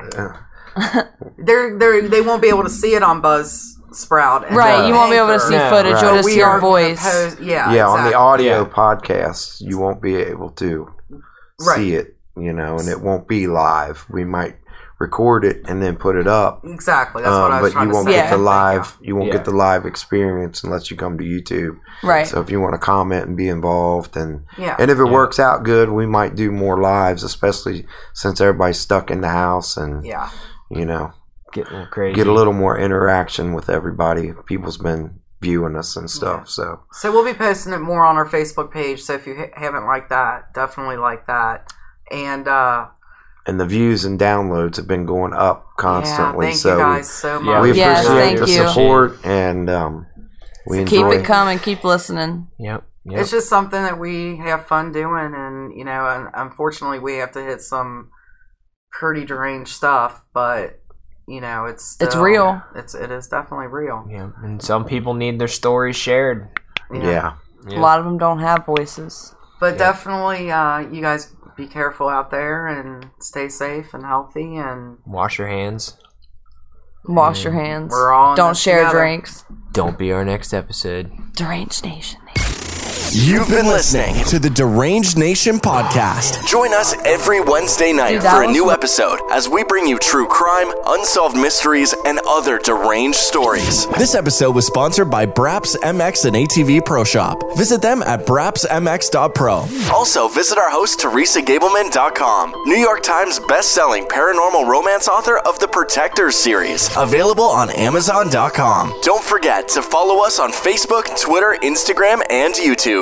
They won't be able to see it on Buzzsprout. Right, you won't be able to see footage. You'll just hear a voice. Exactly. On the audio podcasts, you won't be able to see it, and it won't be live. We might record it and then put it up. Exactly, that's what I was trying to say. But you won't get the live. You won't get the live experience unless you come to YouTube. Right. So if you want to comment and be involved, and if it works out good, we might do more lives, especially since everybody's stuck in the house and get a little crazy, get a little more interaction with everybody. People's been viewing us and stuff. So we'll be posting it more on our Facebook page. So if you haven't liked that, definitely like that. And the views and downloads have been going up constantly. Thank you guys so much. We appreciate the support, and we enjoy. Keep it coming. Keep listening. Yep. It's just something that we have fun doing, and and unfortunately we have to hit some pretty deranged stuff, but it's still, it's real. It is definitely real. Yeah, and some people need their stories shared. Yeah. A lot of them don't have voices. But definitely, you guys be careful out there and stay safe and healthy, and wash your hands. Wash your hands. We're all don't share together. Drinks. Don't be our next episode. Deranged Nation. You've been listening to the Deranged Nation podcast. Join us every Wednesday night for a new episode as we bring you true crime, unsolved mysteries, and other deranged stories. This episode was sponsored by Braps MX and ATV Pro Shop. Visit them at brapsmx.pro. Also, visit our host, TeresaGableman.com, New York Times best-selling paranormal romance author of the Protectors series, available on Amazon.com. Don't forget to follow us on Facebook, Twitter, Instagram, and YouTube.